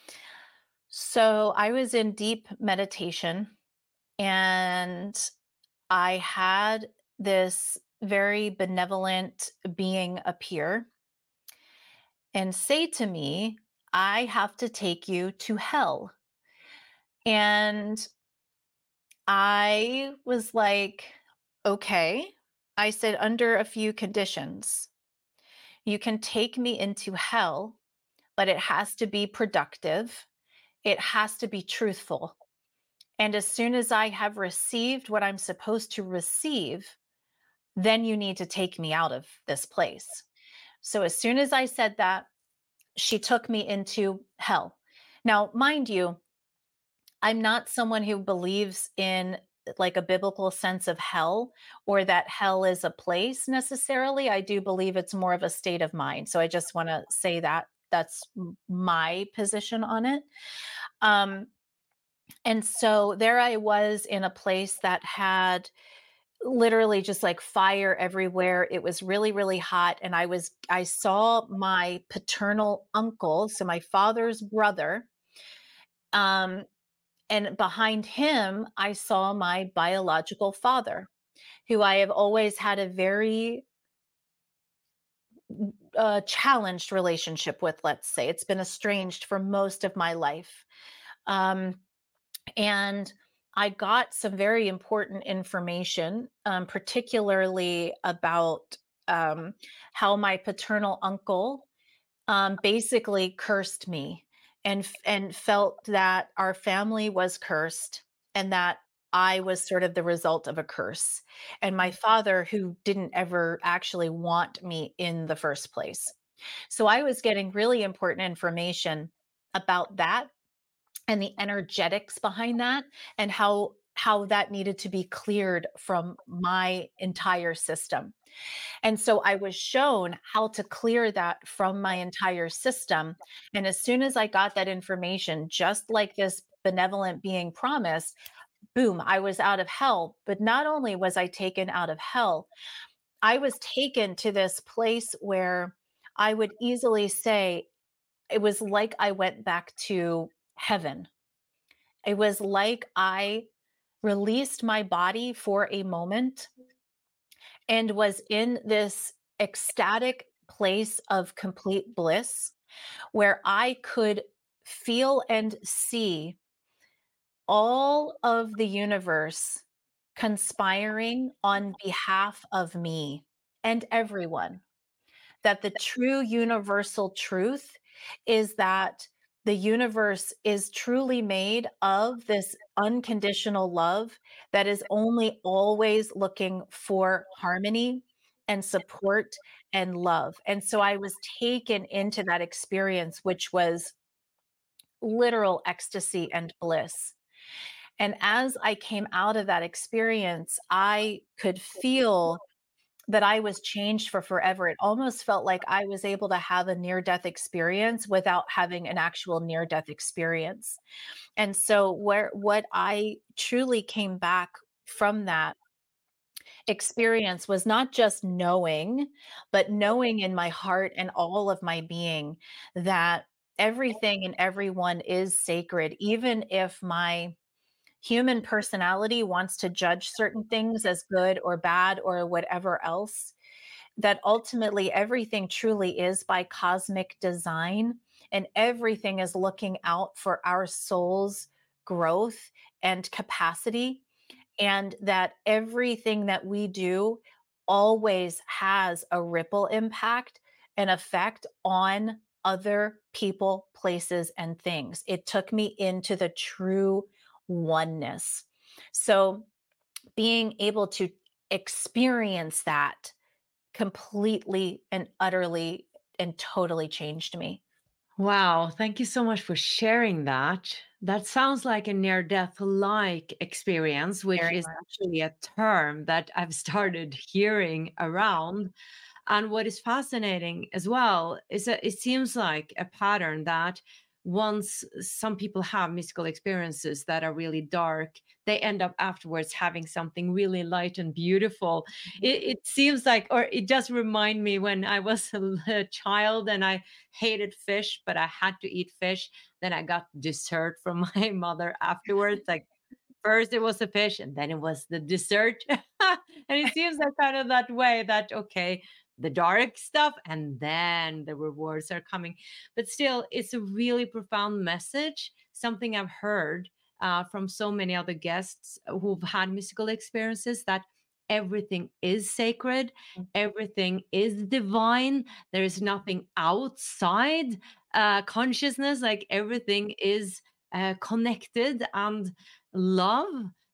So I was in deep meditation and I had this very benevolent being appear and say to me, I have to take you to hell. And I was like, okay. I said, under a few conditions. You can take me into hell, but it has to be productive. It has to be truthful. And as soon as I have received what I'm supposed to receive, then you need to take me out of this place. So as soon as I said that, she took me into hell. Now, mind you, I'm not someone who believes in like a biblical sense of hell or that hell is a place necessarily. I do believe it's more of a state of mind. So I just want to say that that's m- my position on it. Um, and so there I was in a place that had literally just like fire everywhere. It was really, really hot. And I was, I saw my paternal uncle, so my father's brother. Um, and behind him, I saw my biological father, who I have always had a very uh, challenged relationship with, let's say. It's been estranged for most of my life. Um, and I got some very important information, um, particularly about um, how my paternal uncle um, basically cursed me and f- and felt that our family was cursed and that I was sort of the result of a curse. And my father, who didn't ever actually want me in the first place. So I was getting really important information about that and the energetics behind that and how how that needed to be cleared from my entire system. And so I was shown how to clear that from my entire system. And as soon as I got that information, just like this benevolent being promised, boom, I was out of hell. But not only was I taken out of hell, I was taken to this place where I would easily say it was like I went back to heaven. It was like I released my body for a moment and was in this ecstatic place of complete bliss where I could feel and see all of the universe conspiring on behalf of me and everyone. That the true universal truth is that the universe is truly made of this unconditional love that is only always looking for harmony and support and love. And so I was taken into that experience, which was literal ecstasy and bliss. And as I came out of that experience, I could feel that I was changed for forever. It almost felt like I was able to have a near death experience without having an actual near death experience. And so where what I truly came back from that experience was not just knowing, but knowing in my heart and all of my being that everything and everyone is sacred, even if my human personality wants to judge certain things as good or bad or whatever else, that ultimately everything truly is by cosmic design and everything is looking out for our soul's growth and capacity, and that everything that we do always has a ripple impact and effect on other people, places, and things. It took me into the true oneness. So being able to experience that completely and utterly and totally changed me. Wow, thank you so much for sharing that. That sounds like a near death like experience, which Very is much. actually a term that I've started hearing around. And what is fascinating as well is that it seems like a pattern that once some people have mystical experiences that are really dark, they end up afterwards having something really light and beautiful. Mhm. It, it seems like, or it does remind me when I was a, a child and I hated fish, but I had to eat fish. Then I got dessert from my mother afterwards. Like first it was the fish and then it was the dessert. And it seems like kind of that way that, okay, the dark stuff and then the rewards are coming. But still, it's a really profound message, something I've heard uh, from so many other guests who've had mystical experiences, that everything is sacred, everything is divine. There is nothing outside uh, consciousness, like everything is uh, connected and love.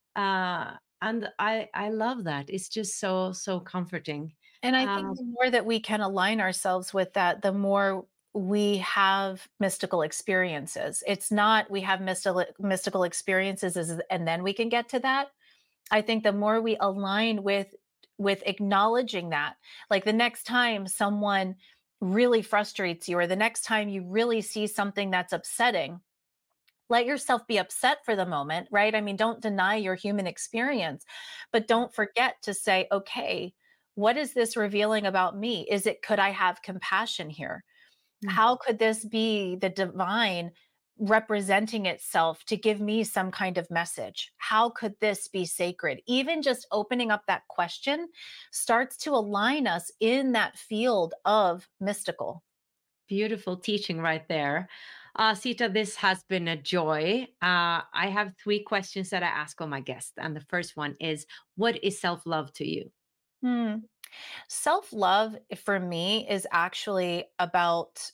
Uh, and I I love that. It's just so so comforting. And I think Um, the more that we can align ourselves with that, the more we have mystical experiences. It's not we have mystical mystical experiences as, and then we can get to that. I think the more we align with with acknowledging that, like the next time someone really frustrates you or the next time you really see something that's upsetting, let yourself be upset for the moment, right? I mean, don't deny your human experience, but don't forget to say, okay, what is this revealing about me? Is it, could I have compassion here? mm, How could this be the divine representing itself to give me some kind of message? How could this be sacred? Even just opening up that question starts to align us in that field of mystical. Beautiful teaching right there. Uh, Sita, this has been a joy. Uh, I have three questions that I ask all my guests. And the first one is, what is self love to you? Hmm. Self love for me is actually about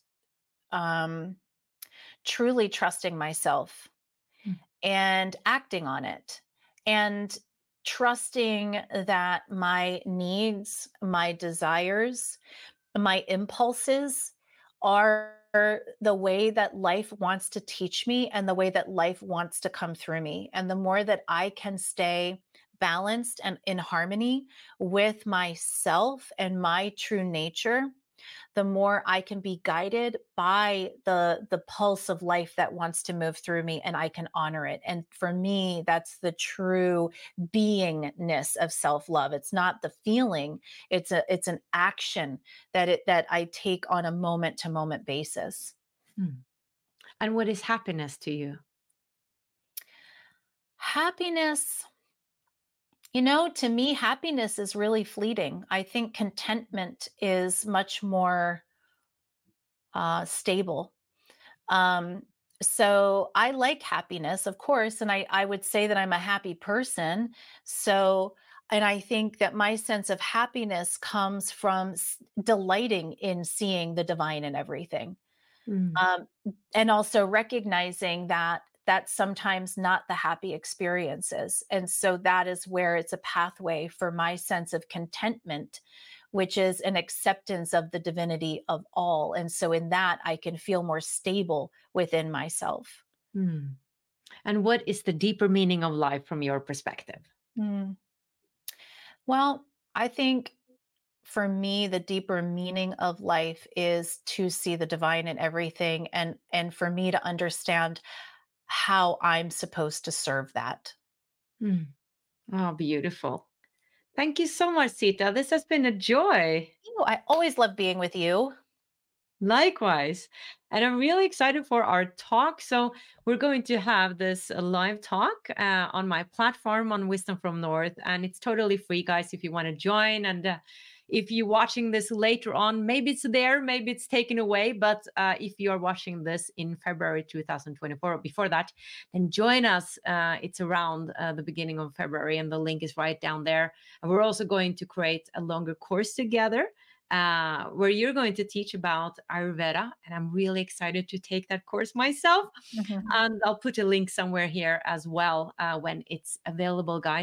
um, truly trusting myself Mm, and acting on it and trusting that my needs, my desires, my impulses are the way that life wants to teach me and the way that life wants to come through me. And the more that I can stay balanced and in harmony with myself and my true nature, the more I can be guided by the the pulse of life that wants to move through me and I can honor it. And for me, that's the true beingness of self-love. It's not the feeling, it's a it's an action that it that I take on a moment to moment basis. mm. And what is happiness to you? Happiness, you know, to me, happiness is really fleeting. I think contentment is much more uh, stable. Um, so I like happiness, of course, and I I would say that I'm a happy person. So, and I think that my sense of happiness comes from s- delighting in seeing the divine in everything, Mm, um, and also recognizing that that's sometimes not the happy experiences. And so that is where it's a pathway for my sense of contentment, which is an acceptance of the divinity of all. And so in that, I can feel more stable within myself. mm. And what is the deeper meaning of life from your perspective? Mm. Well, I think for me, the deeper meaning of life is to see the divine in everything, and and for me to understand how I'm supposed to serve that. Mm. Oh, beautiful. Thank you so much, Sita. This has been a joy. You know, I always love being with you. Likewise. And I'm really excited for our talk. So, we're going to have this uh, live talk uh, on my platform on Wisdom from North. And it's totally free, guys, if you want to join. And uh, if you're watching this later on, maybe it's there, maybe it's taken away. But uh, if you are watching this in February two thousand twenty-four or before that, then join us. Uh, it's around uh, the beginning of February, and the link is right down there. And we're also going to create a longer course together uh, where you're going to teach about Ayurveda. And I'm really excited to take that course myself. Mhm. And I'll put a link somewhere here as well uh, when it's available, guys.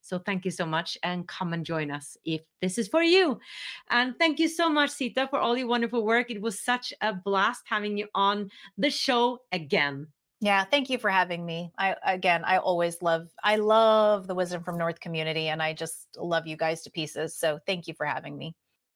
So thank you so much, and come and join us if this is for you. And thank you so much, Sita, for all your wonderful work. It was such a blast having you on the show again. Yeah, thank you for having me. I again, I always love, I love the Wisdom from North community, and I just love you guys to pieces. So thank you for having me.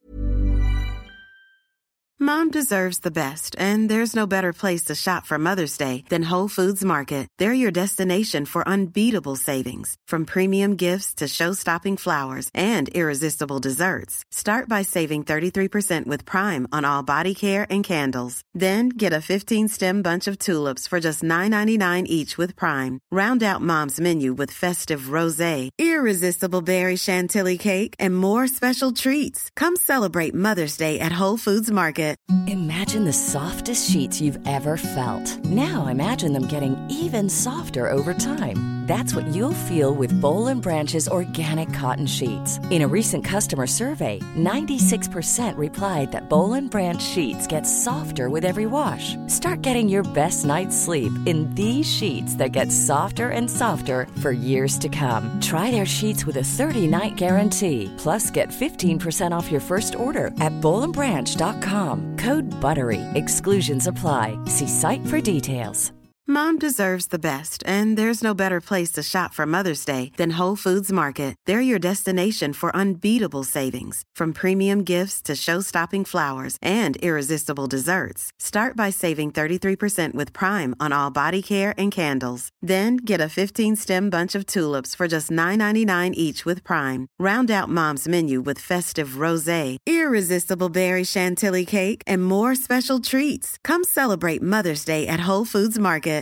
Mom deserves the best, and there's no better place to shop for Mother's Day than Whole Foods Market. They're your destination for unbeatable savings, from premium gifts to show-stopping flowers and irresistible desserts. Start by saving thirty-three percent with Prime on all body care and candles. Then get a fifteen-stem bunch of tulips for just nine ninety-nine each with Prime. Round out Mom's menu with festive rosé, irresistible berry chantilly cake, and more special treats. Come celebrate Mother's Day at Whole Foods Market. Imagine the softest sheets you've ever felt. Now imagine them getting even softer over time. That's what you'll feel with Boll and Branch's organic cotton sheets. In a recent customer survey, ninety-six percent replied that Boll and Branch sheets get softer with every wash. Start getting your best night's sleep in these sheets that get softer and softer for years to come. Try their sheets with a thirty-night guarantee. Plus, get fifteen percent off your first order at boll and branch dot com. Code BUTTERY. Exclusions apply. See site for details. Mom deserves the best, and there's no better place to shop for Mother's Day than Whole Foods Market. They're your destination for unbeatable savings, from premium gifts to show-stopping flowers and irresistible desserts. Start by saving thirty-three percent with Prime on all body care and candles. Then get a fifteen-stem bunch of tulips for just nine ninety-nine each with Prime. Round out Mom's menu with festive rosé, irresistible berry chantilly cake, and more special treats. Come celebrate Mother's Day at Whole Foods Market.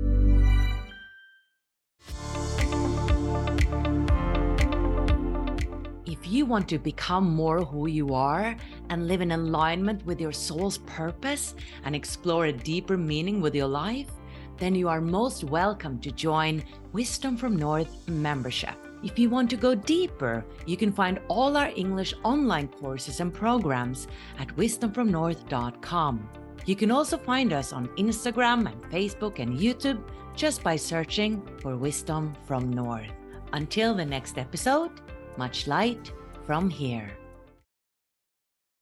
If you want to become more who you are and live in alignment with your soul's purpose and explore a deeper meaning with your life, then you are most welcome to join Wisdom from North membership. If you want to go deeper, you can find all our English online courses and programs at wisdom from north dot com. You can also find us on Instagram and Facebook and YouTube just by searching for Wisdom from North. Until the next episode, much light from here.